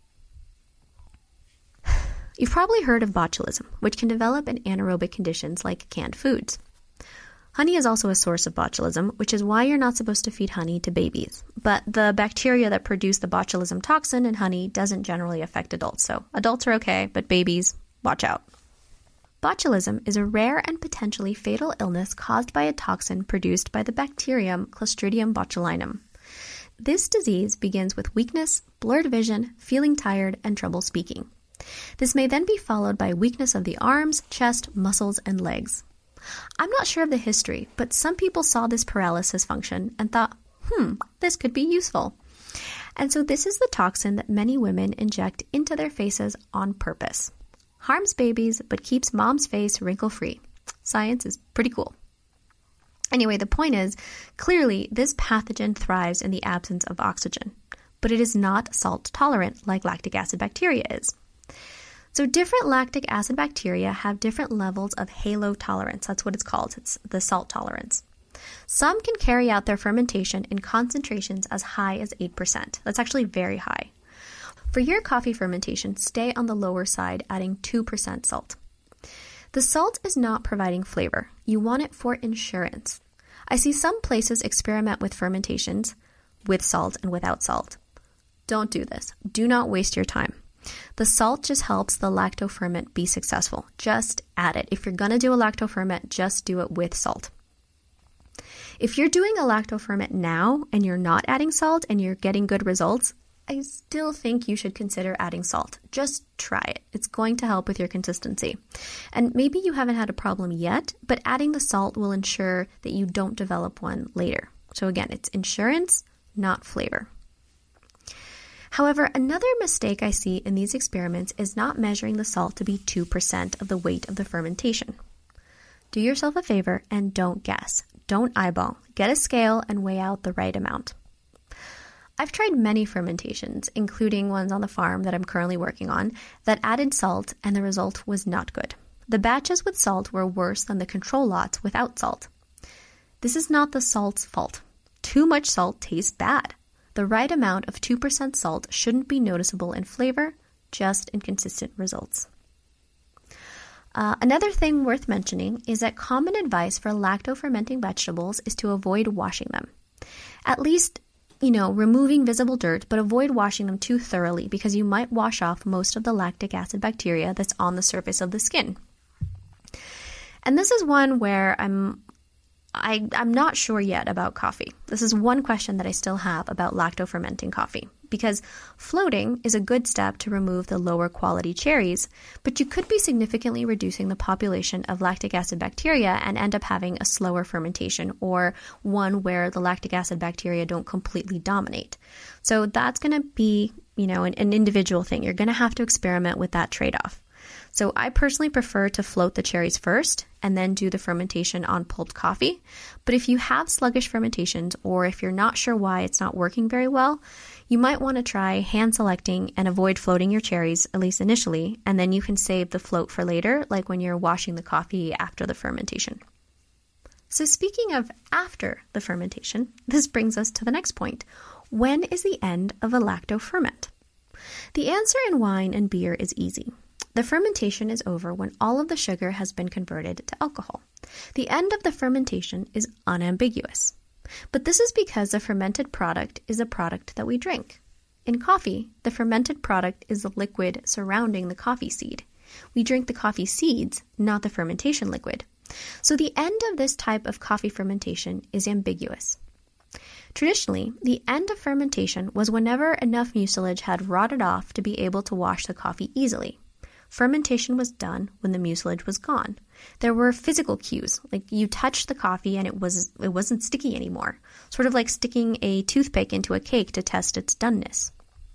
You've probably heard of botulism, which can develop in anaerobic conditions like canned foods. Honey is also a source of botulism, which is why you're not supposed to feed honey to babies. But the bacteria that produce the botulism toxin in honey doesn't generally affect adults, so adults are okay, but babies, watch out. Botulism is a rare and potentially fatal illness caused by a toxin produced by the bacterium Clostridium botulinum. This disease begins with weakness, blurred vision, feeling tired, and trouble speaking. This may then be followed by weakness of the arms, chest, muscles, and legs. I'm not sure of the history, but some people saw this paralysis function and thought, hmm, this could be useful. And so this is the toxin that many women inject into their faces on purpose. Harms babies, but keeps mom's face wrinkle-free. Science is pretty cool. Anyway, the point is, clearly this pathogen thrives in the absence of oxygen, but it is not salt tolerant like lactic acid bacteria is. So different lactic acid bacteria have different levels of halotolerance. That's what it's called. It's the salt tolerance. Some can carry out their fermentation in concentrations as high as eight percent. That's actually very high. For your coffee fermentation, stay on the lower side, adding two percent salt. The salt is not providing flavor. You want it for insurance. I see some places experiment with fermentations with salt and without salt. Don't do this. Do not waste your time. The salt just helps the lactoferment be successful. Just add it. If you're going to do a lactoferment, just do it with salt. If you're doing a lactoferment now and you're not adding salt and you're getting good results, I still think you should consider adding salt. Just try it. It's going to help with your consistency. And maybe you haven't had a problem yet, but adding the salt will ensure that you don't develop one later. So again, it's insurance, not flavor. However, another mistake I see in these experiments is not measuring the salt to be two percent of the weight of the fermentation. Do yourself a favor and don't guess. Don't eyeball. Get a scale and weigh out the right amount. I've tried many fermentations, including ones on the farm that I'm currently working on, that added salt, and the result was not good. The batches with salt were worse than the control lots without salt. This is not the salt's fault. Too much salt tastes bad. The right amount of two percent salt shouldn't be noticeable in flavor, just in consistent results. Uh, another thing worth mentioning is that common advice for lacto-fermenting vegetables is to avoid washing them. At least, you know, removing visible dirt, but avoid washing them too thoroughly because you might wash off most of the lactic acid bacteria that's on the surface of the skin. And this is one where I'm I, I'm not sure yet about coffee. This is one question that I still have about lacto-fermenting coffee, because floating is a good step to remove the lower quality cherries, but you could be significantly reducing the population of lactic acid bacteria and end up having a slower fermentation, or one where the lactic acid bacteria don't completely dominate. So that's going to be you know, an, an individual thing. You're going to have to experiment with that trade-off. So I personally prefer to float the cherries first and then do the fermentation on pulped coffee. But if you have sluggish fermentations, or if you're not sure why it's not working very well, you might want to try hand selecting and avoid floating your cherries, at least initially, and then you can save the float for later, like when you're washing the coffee after the fermentation. So speaking of after the fermentation, this brings us to the next point. When is the end of a lactoferment? The answer in wine and beer is easy. The fermentation is over when all of the sugar has been converted to alcohol. The end of the fermentation is unambiguous. But this is because the fermented product is a product that we drink. In coffee, the fermented product is the liquid surrounding the coffee seed. We drink the coffee seeds, not the fermentation liquid. So the end of this type of coffee fermentation is ambiguous. Traditionally, the end of fermentation was whenever enough mucilage had rotted off to be able to wash the coffee easily. Fermentation was done when the mucilage was gone. There were physical cues, like you touched the coffee and it was it wasn't sticky anymore, sort of like sticking a toothpick into a cake to test its doneness.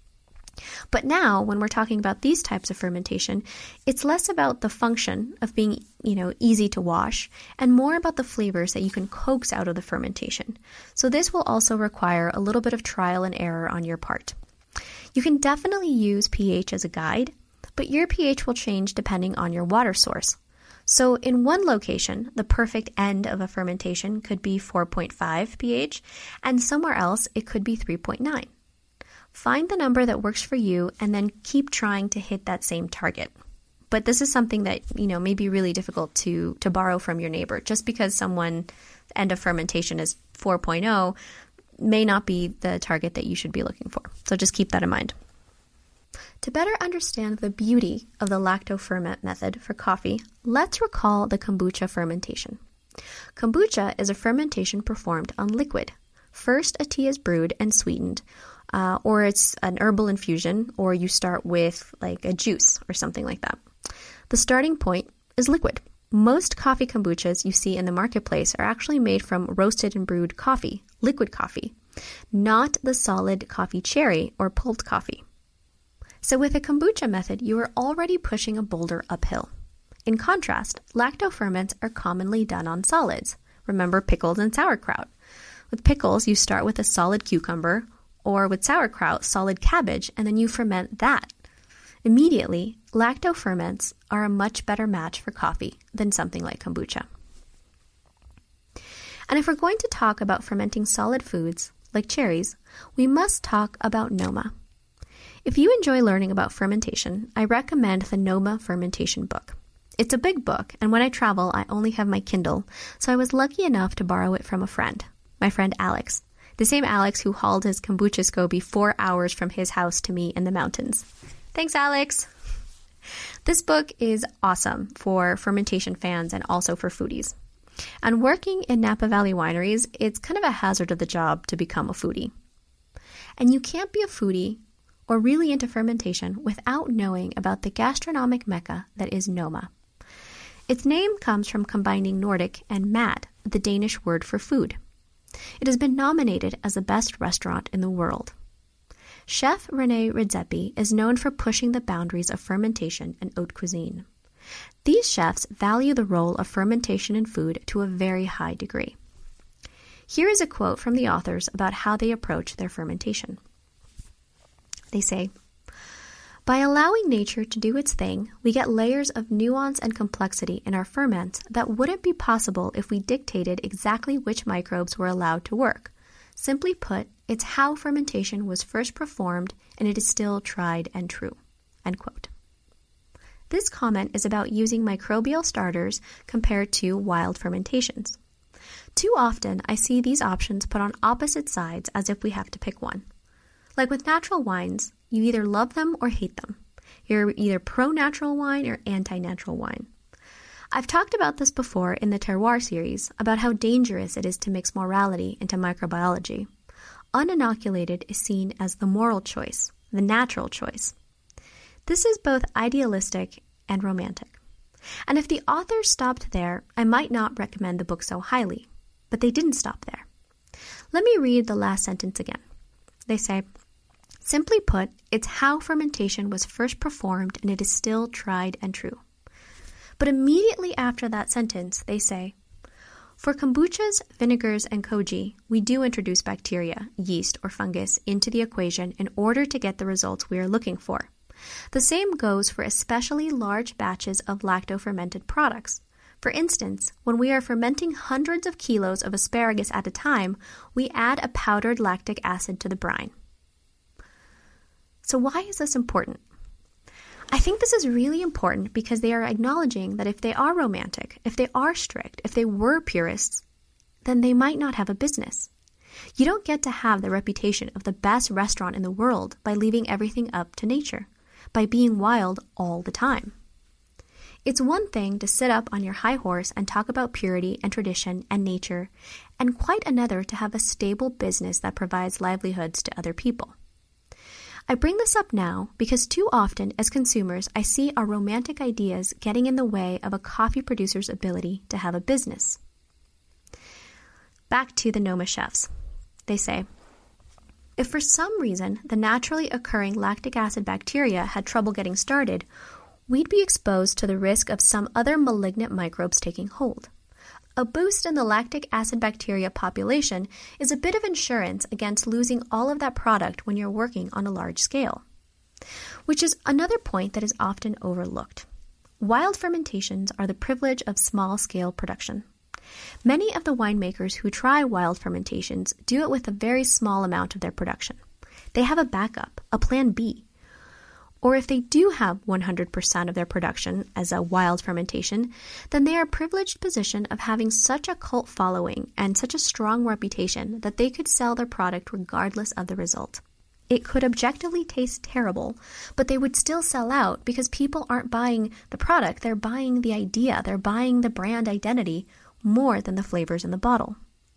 But now, when we're talking about these types of fermentation, it's less about the function of being, you know, easy to wash and more about the flavors that you can coax out of the fermentation. So this will also require a little bit of trial and error on your part. You can definitely use pH as a guide, but your pH will change depending on your water source. So in one location, the perfect end of a fermentation could be four point five pH, and somewhere else it could be three point nine. Find the number that works for you and then keep trying to hit that same target. But this is something that, you know, may be really difficult to, to borrow from your neighbor. Just because someone's end of fermentation is four point oh may not be the target that you should be looking for. So just keep that in mind. To better understand the beauty of the lactoferment method for coffee, let's recall the kombucha fermentation. Kombucha is a fermentation performed on liquid. First, a tea is brewed and sweetened, uh, or it's an herbal infusion, or you start with like a juice or something like that. The starting point is liquid. Most coffee kombuchas you see in the marketplace are actually made from roasted and brewed coffee, liquid coffee, not the solid coffee cherry or pulled coffee. So with a kombucha method, you are already pushing a boulder uphill. In contrast, lactoferments are commonly done on solids. Remember pickles and sauerkraut. With pickles, you start with a solid cucumber, or with sauerkraut, solid cabbage, and then you ferment that. Immediately, lactoferments are a much better match for coffee than something like kombucha. And if we're going to talk about fermenting solid foods, like cherries, we must talk about Noma. If you enjoy learning about fermentation, I recommend the Noma Fermentation book. It's a big book, and when I travel, I only have my Kindle, so I was lucky enough to borrow it from a friend, my friend Alex, the same Alex who hauled his kombucha SCOBY four hours from his house to me in the mountains. Thanks, Alex! This book is awesome for fermentation fans and also for foodies. And working in Napa Valley wineries, it's kind of a hazard of the job to become a foodie. And you can't be a foodie or really into fermentation without knowing about the gastronomic mecca that is Noma. Its name comes from combining Nordic and mad, the Danish word for food. It has been nominated as the best restaurant in the world. Chef René Redzepi is known for pushing the boundaries of fermentation and haute cuisine. These chefs value the role of fermentation in food to a very high degree. Here is a quote from the authors about how they approach their fermentation. They say, "By allowing nature to do its thing, we get layers of nuance and complexity in our ferments that wouldn't be possible if we dictated exactly which microbes were allowed to work. Simply put, it's how fermentation was first performed, and it is still tried and true." End quote. This comment is about using microbial starters compared to wild fermentations. Too often, I see these options put on opposite sides as if we have to pick one. Like with natural wines, you either love them or hate them. You're either pro-natural wine or anti-natural wine. I've talked about this before in the Terroir series, about how dangerous it is to mix morality into microbiology. Uninoculated is seen as the moral choice, the natural choice. This is both idealistic and romantic. And if the authors stopped there, I might not recommend the book so highly. But they didn't stop there. Let me read the last sentence again. They say, Simply put, it's how fermentation was first performed, and it is still tried and true. But immediately after that sentence, they say, for kombuchas, vinegars, and koji, we do introduce bacteria, yeast, or fungus into the equation in order to get the results we are looking for. The same goes for especially large batches of lacto-fermented products. For instance, when we are fermenting hundreds of kilos of asparagus at a time, we add a powdered lactic acid to the brine. So why is this important? I think this is really important because they are acknowledging that if they are romantic, if they are strict, if they were purists, then they might not have a business. You don't get to have the reputation of the best restaurant in the world by leaving everything up to nature, by being wild all the time. It's one thing to sit up on your high horse and talk about purity and tradition and nature, and quite another to have a stable business that provides livelihoods to other people. I bring this up now because too often as consumers, I see our romantic ideas getting in the way of a coffee producer's ability to have a business. Back to the Noma chefs. They say, if for some reason the naturally occurring lactic acid bacteria had trouble getting started, we'd be exposed to the risk of some other malignant microbes taking hold. A boost in the lactic acid bacteria population is a bit of insurance against losing all of that product when you're working on a large scale. Which is another point that is often overlooked. Wild fermentations are the privilege of small-scale production. Many of the winemakers who try wild fermentations do it with a very small amount of their production. They have a backup, a plan B. Or if they do have one hundred percent of their production as a wild fermentation, then they are a privileged position of having such a cult following and such a strong reputation that they could sell their product regardless of the result. It could objectively taste terrible, but they would still sell out because people aren't buying the product, they're buying the idea, they're buying the brand identity more than the flavors in the bottle.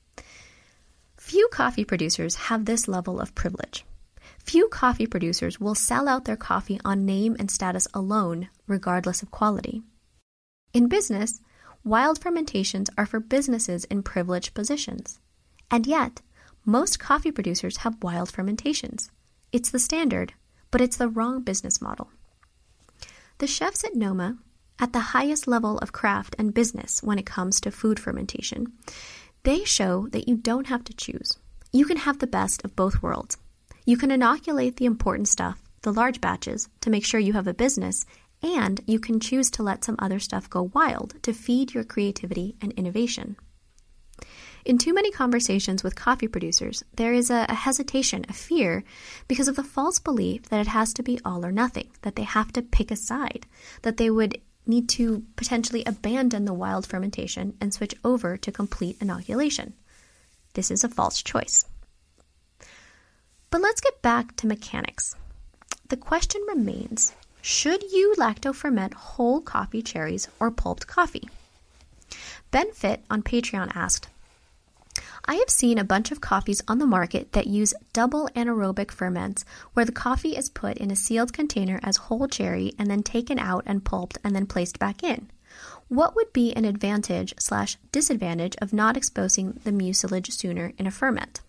Few coffee producers have this level of privilege. Few coffee producers will sell out their coffee on name and status alone, regardless of quality. In business, wild fermentations are for businesses in privileged positions. And yet, most coffee producers have wild fermentations. It's the standard, but it's the wrong business model. The chefs at Noma, at the highest level of craft and business when it comes to food fermentation, they show that you don't have to choose. You can have the best of both worlds. You can inoculate the important stuff, the large batches, to make sure you have a business, and you can choose to let some other stuff go wild to feed your creativity and innovation. In too many conversations with coffee producers, there is a, a hesitation, a fear, because of the false belief that it has to be all or nothing, that they have to pick a side, that they would need to potentially abandon the wild fermentation and switch over to complete inoculation. This is a false choice. But let's get back to mechanics. The question remains, should you lacto-ferment whole coffee cherries or pulped coffee? Ben Fit on Patreon asked, I have seen a bunch of coffees on the market that use double anaerobic ferments where the coffee is put in a sealed container as whole cherry and then taken out and pulped and then placed back in. What would be an advantage slash disadvantage of not exposing the mucilage sooner in a ferment?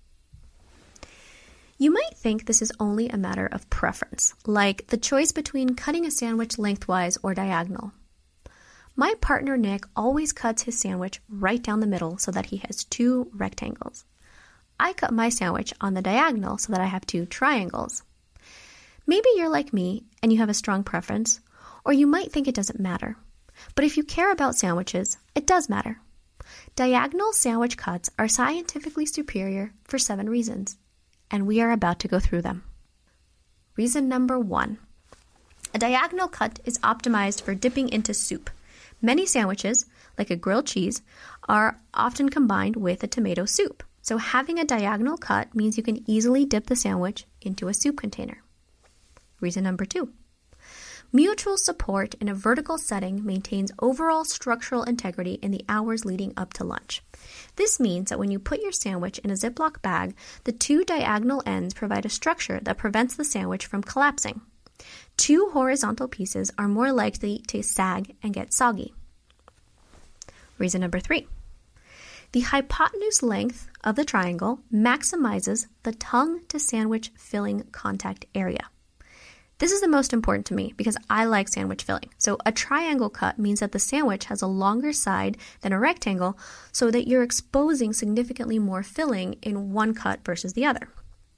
You might think this is only a matter of preference, like the choice between cutting a sandwich lengthwise or diagonal. My partner Nick always cuts his sandwich right down the middle so that he has two rectangles. I cut my sandwich on the diagonal so that I have two triangles. Maybe you're like me and you have a strong preference, or you might think it doesn't matter. But if you care about sandwiches, it does matter. Diagonal sandwich cuts are scientifically superior for seven reasons. And we are about to go through them. Reason number one. A diagonal cut is optimized for dipping into soup. Many sandwiches, like a grilled cheese, are often combined with a tomato soup. So having a diagonal cut means you can easily dip the sandwich into a soup container. Reason number two. Mutual support in a vertical setting maintains overall structural integrity in the hours leading up to lunch. This means that when you put your sandwich in a Ziploc bag, the two diagonal ends provide a structure that prevents the sandwich from collapsing. Two horizontal pieces are more likely to sag and get soggy. Reason number three. The hypotenuse length of the triangle maximizes the tongue to sandwich filling contact area. This is the most important to me because I like sandwich filling. So a triangle cut means that the sandwich has a longer side than a rectangle so that you're exposing significantly more filling in one cut versus the other.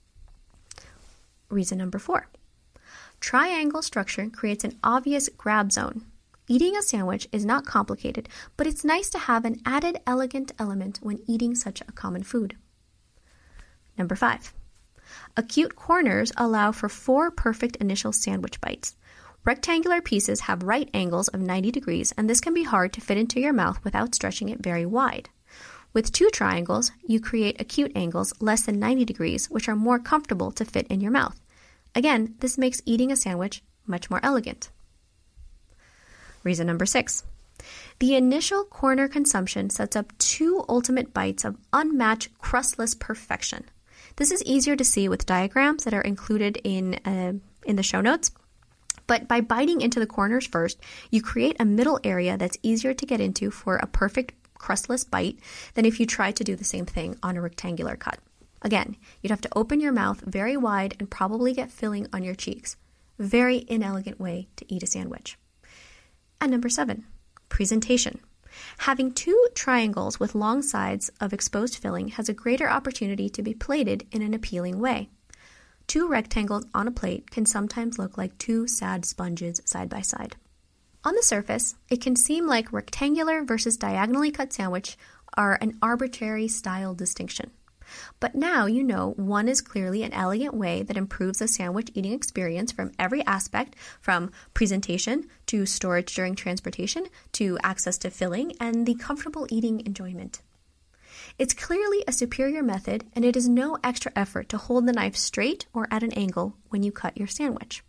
Reason number four. Triangle structure creates an obvious grab zone. Eating a sandwich is not complicated, but it's nice to have an added elegant element when eating such a common food. Number five. Acute corners allow for four perfect initial sandwich bites. Rectangular pieces have right angles of ninety degrees, and this can be hard to fit into your mouth without stretching it very wide. With two triangles, you create acute angles less than ninety degrees, which are more comfortable to fit in your mouth. Again, this makes eating a sandwich much more elegant. Reason number six. The initial corner consumption sets up two ultimate bites of unmatched crustless perfection. This is easier to see with diagrams that are included in uh, in the show notes. But by biting into the corners first, you create a middle area that's easier to get into for a perfect crustless bite than if you try to do the same thing on a rectangular cut. Again, you'd have to open your mouth very wide and probably get filling on your cheeks. Very inelegant way to eat a sandwich. And number seven, presentation. Having two triangles with long sides of exposed filling has a greater opportunity to be plated in an appealing way. Two rectangles on a plate can sometimes look like two sad sponges side by side. On the surface, it can seem like rectangular versus diagonally cut sandwich are an arbitrary style distinction. But now you know one is clearly an elegant way that improves the sandwich eating experience from every aspect, from presentation to storage during transportation to access to filling and the comfortable eating enjoyment. It's clearly a superior method, and it is no extra effort to hold the knife straight or at an angle when you cut your sandwich.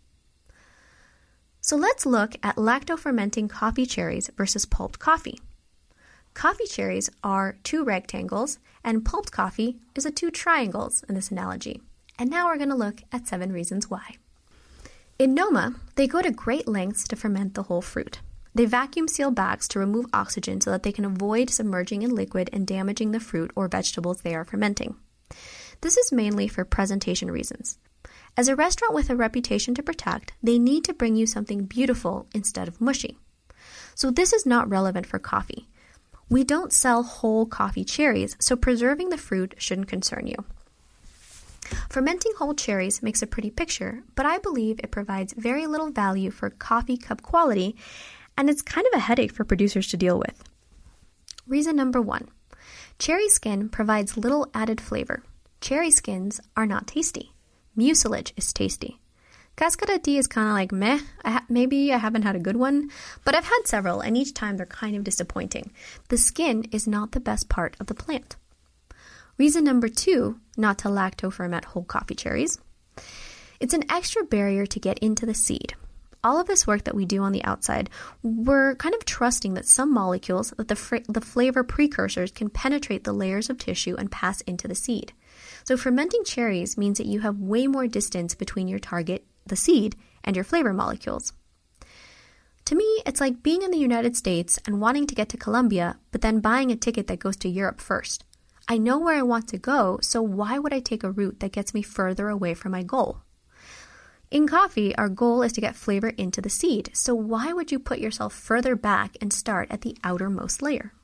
So let's look at lacto-fermenting coffee cherries versus pulped coffee. Coffee cherries are two rectangles, and pulped coffee is a two triangles in this analogy. And now we're going to look at seven reasons why. In Noma, they go to great lengths to ferment the whole fruit. They vacuum seal bags to remove oxygen so that they can avoid submerging in liquid and damaging the fruit or vegetables they are fermenting. This is mainly for presentation reasons. As a restaurant with a reputation to protect, they need to bring you something beautiful instead of mushy. So this is not relevant for coffee. We don't sell whole coffee cherries, so preserving the fruit shouldn't concern you. Fermenting whole cherries makes a pretty picture, but I believe it provides very little value for coffee cup quality, and it's kind of a headache for producers to deal with. Reason number one. Cherry skin provides little added flavor. Cherry skins are not tasty. Mucilage is tasty. Cascara tea is kind of like meh. I ha- maybe I haven't had a good one, but I've had several, and each time they're kind of disappointing. The skin is not the best part of the plant. Reason number two, not to lacto-ferment whole coffee cherries. It's an extra barrier to get into the seed. All of this work that we do on the outside, we're kind of trusting that some molecules, that the, fr- the flavor precursors can penetrate the layers of tissue and pass into the seed. So fermenting cherries means that you have way more distance between your target, the seed, and your flavor molecules. To me, it's like being in the United States and wanting to get to Colombia, but then buying a ticket that goes to Europe first. I know where I want to go, so why would I take a route that gets me further away from my goal? In coffee, our goal is to get flavor into the seed, so why would you put yourself further back and start at the outermost layer?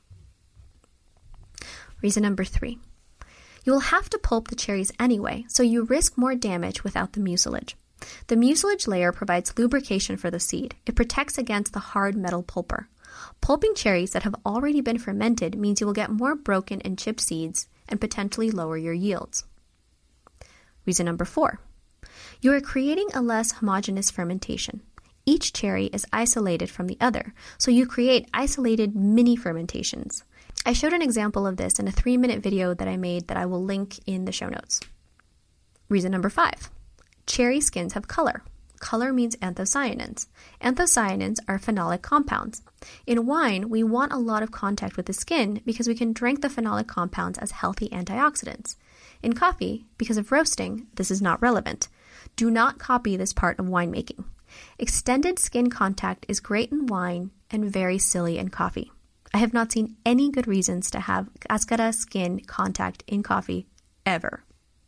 Reason number three. You'll have to pulp the cherries anyway, so you risk more damage without the mucilage. The mucilage layer provides lubrication for the seed. It protects against the hard metal pulper. Pulping cherries that have already been fermented means you will get more broken and chipped seeds and potentially lower your yields. Reason number four. You are creating a less homogeneous fermentation. Each cherry is isolated from the other, so you create isolated mini fermentations. I showed an example of this in a three-minute video that I made that I will link in the show notes. Reason number five. Cherry skins have color. Color means anthocyanins. Anthocyanins are phenolic compounds. In wine, we want a lot of contact with the skin because we can drink the phenolic compounds as healthy antioxidants. In coffee, because of roasting, this is not relevant. Do not copy this part of winemaking. Extended skin contact is great in wine and very silly in coffee. I have not seen any good reasons to have cascara skin contact in coffee ever.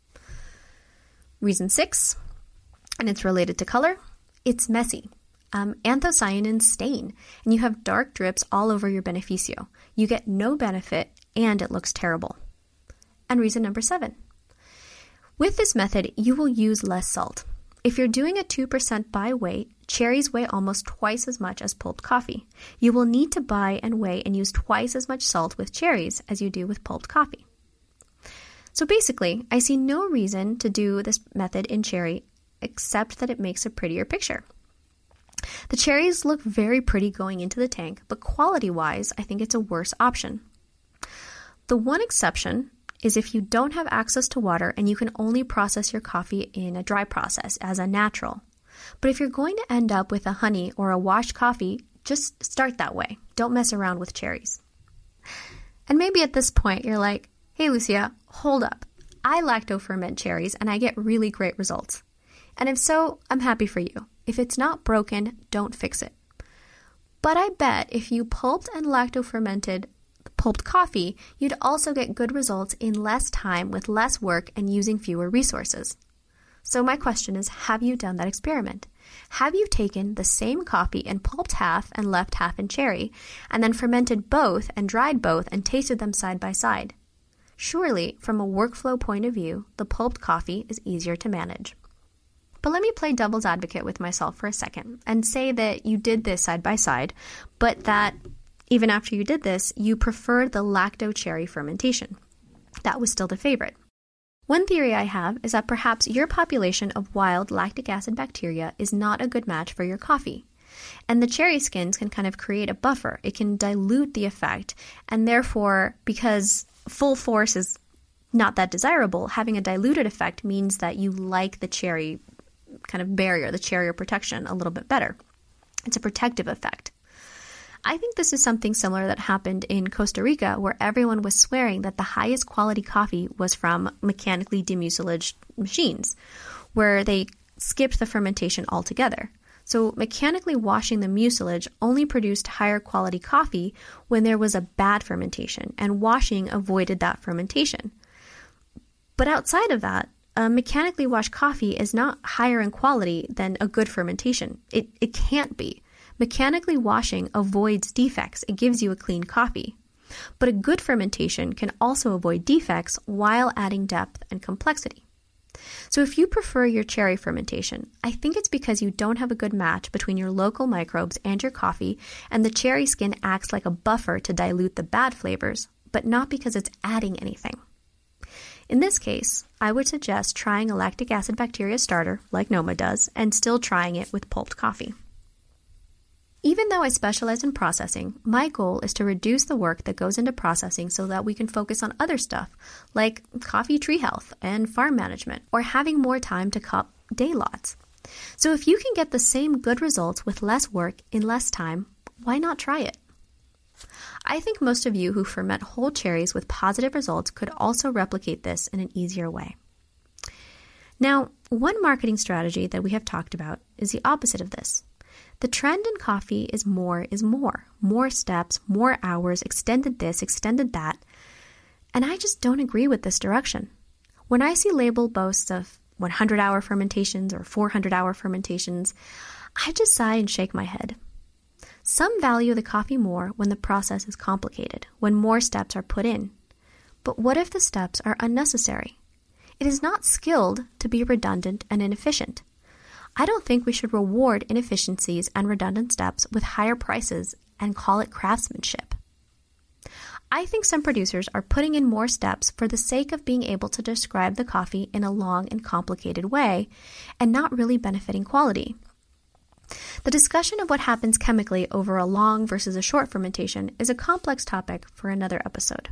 Reason six, and it's related to color, it's messy. Um, anthocyanins stain, and you have dark drips all over your beneficio. You get no benefit, and it looks terrible. And reason number seven. With this method, you will use less salt. If you're doing a two percent by weight, cherries weigh almost twice as much as pulped coffee. You will need to buy and weigh and use twice as much salt with cherries as you do with pulped coffee. So basically, I see no reason to do this method in cherry except that it makes a prettier picture. The cherries look very pretty going into the tank, but quality-wise, I think it's a worse option. The one exception is if you don't have access to water and you can only process your coffee in a dry process as a natural. But if you're going to end up with a honey or a washed coffee, just start that way. Don't mess around with cherries. And maybe at this point you're like, hey Lucia, hold up. I lacto-ferment cherries and I get really great results. And if so, I'm happy for you. If it's not broken, don't fix it. But I bet if you pulped and lacto-fermented pulped coffee, you'd also get good results in less time with less work and using fewer resources. So my question is, have you done that experiment? Have you taken the same coffee and pulped half and left half in cherry, and then fermented both and dried both and tasted them side by side? Surely, from a workflow point of view, the pulped coffee is easier to manage. But let me play devil's advocate with myself for a second and say that you did this side by side, but that even after you did this, you preferred the lacto-cherry fermentation. That was still the favorite. One theory I have is that perhaps your population of wild lactic acid bacteria is not a good match for your coffee. And the cherry skins can kind of create a buffer. It can dilute the effect, and therefore, because full force is not that desirable, having a diluted effect means that you like the cherry kind of barrier, the cherry protection a little bit better. It's a protective effect. I think this is something similar that happened in Costa Rica, where everyone was swearing that the highest quality coffee was from mechanically demucilaged machines, where they skipped the fermentation altogether. So mechanically washing the mucilage only produced higher quality coffee when there was a bad fermentation, and washing avoided that fermentation. But outside of that, a mechanically washed coffee is not higher in quality than a good fermentation. It, it can't be. Mechanically washing avoids defects. It gives you a clean coffee. But a good fermentation can also avoid defects while adding depth and complexity. So if you prefer your cherry fermentation, I think it's because you don't have a good match between your local microbes and your coffee, and the cherry skin acts like a buffer to dilute the bad flavors, but not because it's adding anything. In this case, I would suggest trying a lactic acid bacteria starter, like Noma does, and still trying it with pulped coffee. Even though I specialize in processing, my goal is to reduce the work that goes into processing so that we can focus on other stuff, like coffee tree health and farm management, or having more time to cup day lots. So if you can get the same good results with less work in less time, why not try it? I think most of you who ferment whole cherries with positive results could also replicate this in an easier way. Now, one marketing strategy that we have talked about is the opposite of this. The trend in coffee is more is more. More steps, more hours, extended this, extended that. And I just don't agree with this direction. When I see label boasts of one hundred hour fermentations or four hundred hour fermentations, I just sigh and shake my head. Some value the coffee more when the process is complicated, when more steps are put in. But what if the steps are unnecessary? It is not skilled to be redundant and inefficient. I don't think we should reward inefficiencies and redundant steps with higher prices and call it craftsmanship. I think some producers are putting in more steps for the sake of being able to describe the coffee in a long and complicated way and not really benefiting quality. The discussion of what happens chemically over a long versus a short fermentation is a complex topic for another episode.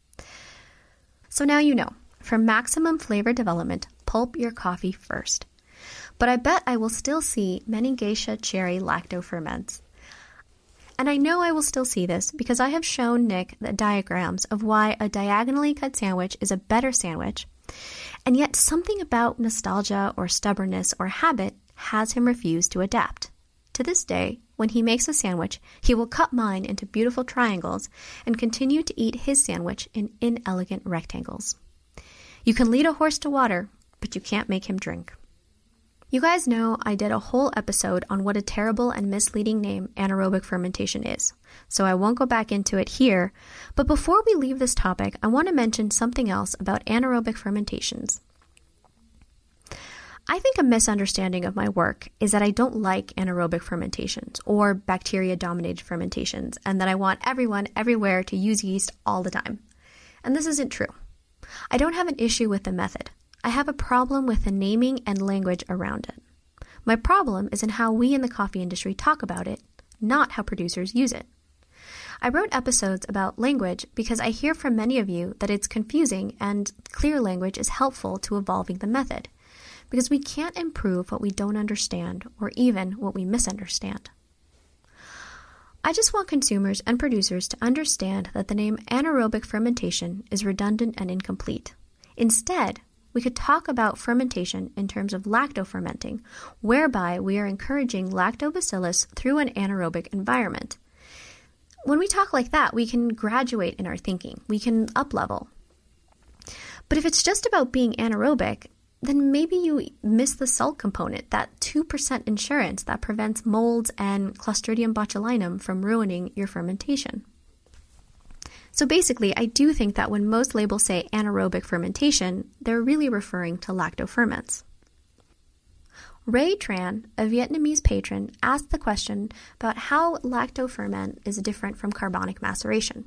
So now you know, for maximum flavor development, pulp your coffee first. But I bet I will still see many geisha cherry lacto ferments. And I know I will still see this because I have shown Nick the diagrams of why a diagonally cut sandwich is a better sandwich, and yet something about nostalgia or stubbornness or habit has him refuse to adapt. to this day, when he makes a sandwich, he will cut mine into beautiful triangles and continue to eat his sandwich in inelegant rectangles. You can lead a horse to water, but you can't make him drink. You guys know I did a whole episode on what a terrible and misleading name anaerobic fermentation is, so I won't go back into it here, but before we leave this topic, I want to mention something else about anaerobic fermentations. I think a misunderstanding of my work is that I don't like anaerobic fermentations or bacteria-dominated fermentations, and that I want everyone everywhere to use yeast all the time. And this isn't true. I don't have an issue with the method. I have a problem with the naming and language around it. My problem is in how we in the coffee industry talk about it, not how producers use it. I wrote episodes about language because I hear from many of you that it's confusing and clear language is helpful to evolving the method, because we can't improve what we don't understand or even what we misunderstand. I just want consumers and producers to understand that the name anaerobic fermentation is redundant and incomplete. Instead, we could talk about fermentation in terms of lactofermenting, whereby we are encouraging lactobacillus through an anaerobic environment. When we talk like that, we can graduate in our thinking. We can up-level. But if it's just about being anaerobic, then maybe you miss the salt component, that two percent insurance that prevents molds and Clostridium botulinum from ruining your fermentation. So basically, I do think that when most labels say anaerobic fermentation, they're really referring to lactoferments. Ray Tran, a Vietnamese patron, asked the question about how lactoferment is different from carbonic maceration.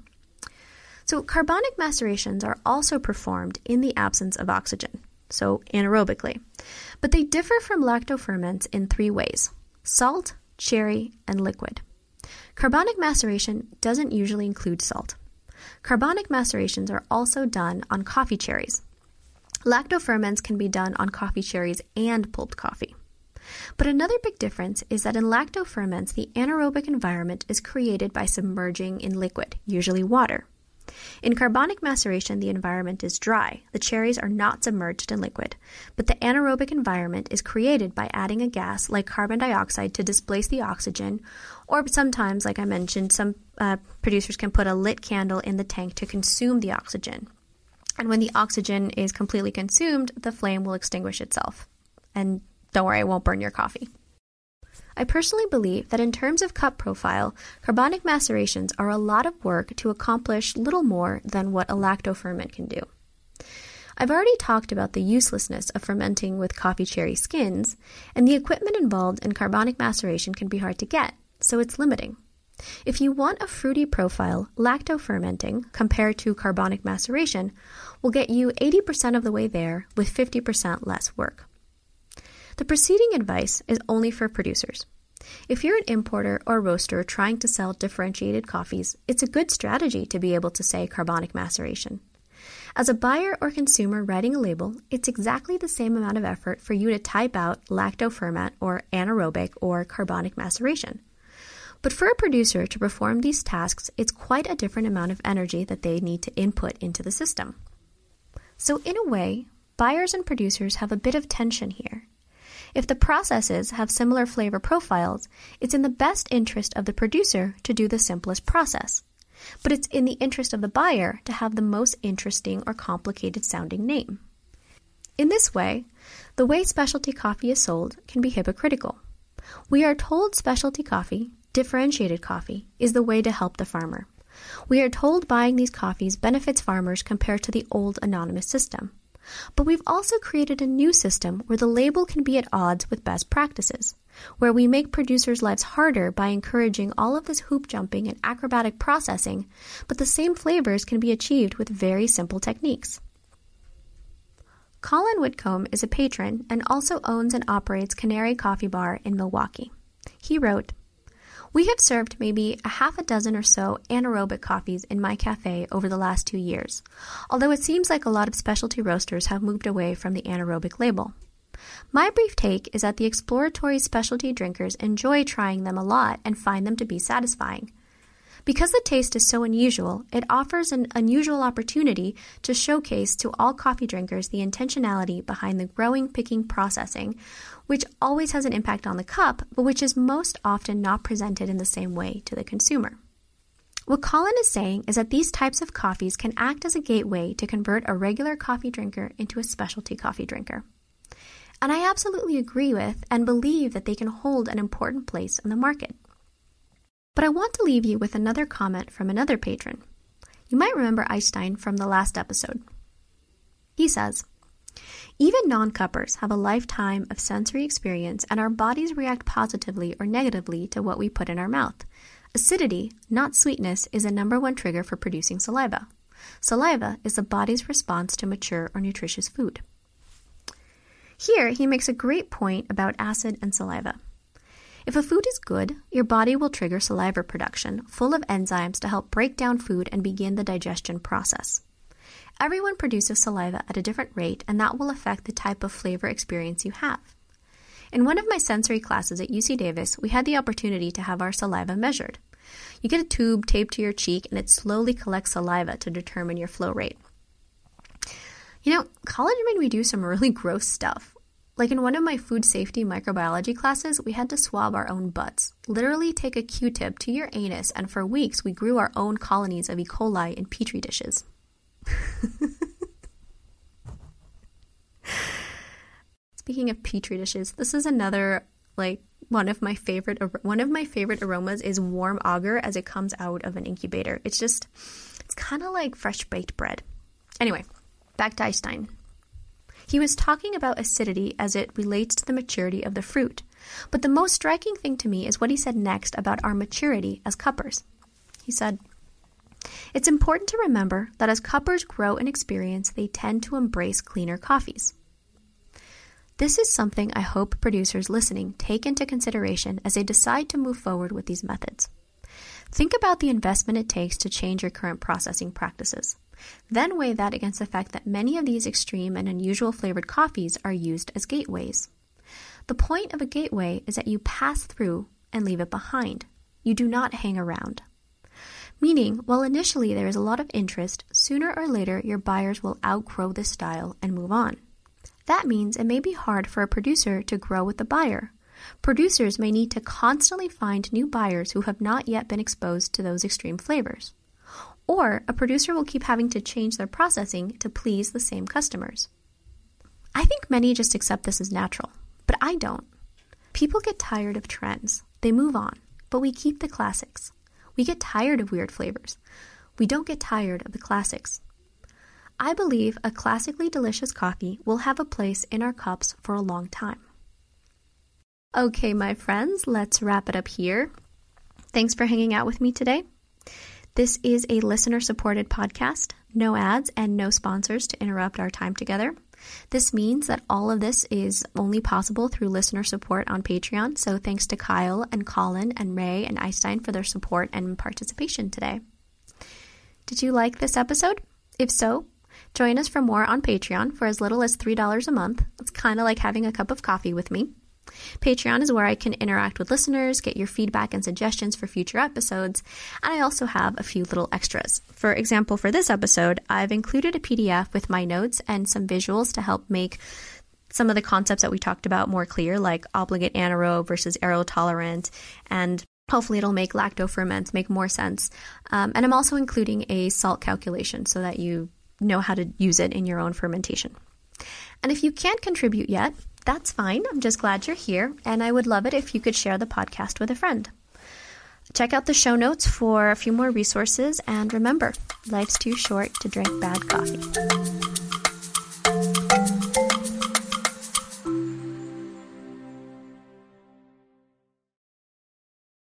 So carbonic macerations are also performed in the absence of oxygen, so anaerobically, but they differ from lactoferments in three ways: salt, cherry, and liquid. Carbonic maceration doesn't usually include salt. Carbonic macerations are also done on coffee cherries. Lactoferments can be done on coffee cherries and pulped coffee. But another big difference is that in lactoferments, the anaerobic environment is created by submerging in liquid, usually water. In carbonic maceration, the environment is dry. The cherries are not submerged in liquid, but the anaerobic environment is created by adding a gas like carbon dioxide to displace the oxygen, or sometimes, like I mentioned, some uh, producers can put a lit candle in the tank to consume the oxygen. And when the oxygen is completely consumed, the flame will extinguish itself. And don't worry, it won't burn your coffee. I personally believe that in terms of cup profile, carbonic macerations are a lot of work to accomplish little more than what a lactoferment can do. I've already talked about the uselessness of fermenting with coffee cherry skins, and the equipment involved in carbonic maceration can be hard to get, so it's limiting. If you want a fruity profile, lactofermenting, compared to carbonic maceration, will get you eighty percent of the way there with fifty percent less work. The preceding advice is only for producers. If you're an importer or roaster trying to sell differentiated coffees, it's a good strategy to be able to say carbonic maceration. As a buyer or consumer writing a label, it's exactly the same amount of effort for you to type out lactoferment or anaerobic or carbonic maceration. But for a producer to perform these tasks, it's quite a different amount of energy that they need to input into the system. So in a way, buyers and producers have a bit of tension here. If the processes have similar flavor profiles, it's in the best interest of the producer to do the simplest process. But it's in the interest of the buyer to have the most interesting or complicated sounding name. In this way, the way specialty coffee is sold can be hypocritical. We are told specialty coffee, differentiated coffee, is the way to help the farmer. We are told buying these coffees benefits farmers compared to the old anonymous system. But we've also created a new system where the label can be at odds with best practices, where we make producers' lives harder by encouraging all of this hoop jumping and acrobatic processing, but the same flavors can be achieved with very simple techniques. Colin Whitcomb is a patron and also owns and operates Canary Coffee Bar in Milwaukee. He wrote, "We have served maybe a half a dozen or so anaerobic coffees in my cafe over the last two years, although it seems like a lot of specialty roasters have moved away from the anaerobic label. My brief take is that the exploratory specialty drinkers enjoy trying them a lot and find them to be satisfying. Because the taste is so unusual, it offers an unusual opportunity to showcase to all coffee drinkers the intentionality behind the growing, picking, processing, which always has an impact on the cup, but which is most often not presented in the same way to the consumer. What Colin is saying is that these types of coffees can act as a gateway to convert a regular coffee drinker into a specialty coffee drinker. And I absolutely agree with and believe that they can hold an important place in the market. But I want to leave you with another comment from another patron. You might remember Einstein from the last episode. He says, even non-cuppers have a lifetime of sensory experience and our bodies react positively or negatively to what we put in our mouth. Acidity, not sweetness, is a number one trigger for producing saliva. Saliva is the body's response to mature or nutritious food. Here, he makes a great point about acid and saliva. If a food is good, your body will trigger saliva production, full of enzymes to help break down food and begin the digestion process. Everyone produces saliva at a different rate, and that will affect the type of flavor experience you have. In one of my sensory classes at U C Davis, we had the opportunity to have our saliva measured. You get a tube taped to your cheek, and it slowly collects saliva to determine your flow rate. You know, college made me do some really gross stuff. Like in one of my food safety microbiology classes, we had to swab our own butts. Literally take a Q-tip to your anus, and for weeks we grew our own colonies of E. coli in petri dishes. Speaking of petri dishes, this is another, like, one of my favorite one of my favorite aromas is warm agar as it comes out of an incubator. It's just, it's kind of like fresh baked bread. Anyway, back to Einstein. He was talking about acidity as it relates to the maturity of the fruit. But the most striking thing to me is what he said next about our maturity as cuppers. He said, it's important to remember that as cuppers grow in experience, they tend to embrace cleaner coffees. This is something I hope producers listening take into consideration as they decide to move forward with these methods. Think about the investment it takes to change your current processing practices. Then weigh that against the fact that many of these extreme and unusual flavored coffees are used as gateways. The point of a gateway is that you pass through and leave it behind. You do not hang around. Meaning, while initially there is a lot of interest, sooner or later your buyers will outgrow this style and move on. That means it may be hard for a producer to grow with the buyer. Producers may need to constantly find new buyers who have not yet been exposed to those extreme flavors. Or a producer will keep having to change their processing to please the same customers. I think many just accept this as natural, but I don't. People get tired of trends. They move on, but we keep the classics. We get tired of weird flavors. We don't get tired of the classics. I believe a classically delicious coffee will have a place in our cups for a long time. Okay, my friends, let's wrap it up here. Thanks for hanging out with me today. This is a listener-supported podcast, no ads and no sponsors to interrupt our time together. This means that all of this is only possible through listener support on Patreon, so thanks to Kyle and Colin and Ray and Einstein for their support and participation today. Did you like this episode? If so, join us for more on Patreon for as little as three dollars a month. It's kind of like having a cup of coffee with me. Patreon is where I can interact with listeners, get your feedback and suggestions for future episodes, and I also have a few little extras. For example, for this episode, I've included a P D F with my notes and some visuals to help make some of the concepts that we talked about more clear, like obligate anaerobe versus aerotolerant, and hopefully it'll make lactoferments make more sense. Um, and I'm also including a salt calculation so that you know how to use it in your own fermentation. And if you can't contribute yet, that's fine. I'm just glad you're here, and I would love it if you could share the podcast with a friend. Check out the show notes for a few more resources, and remember, life's too short to drink bad coffee.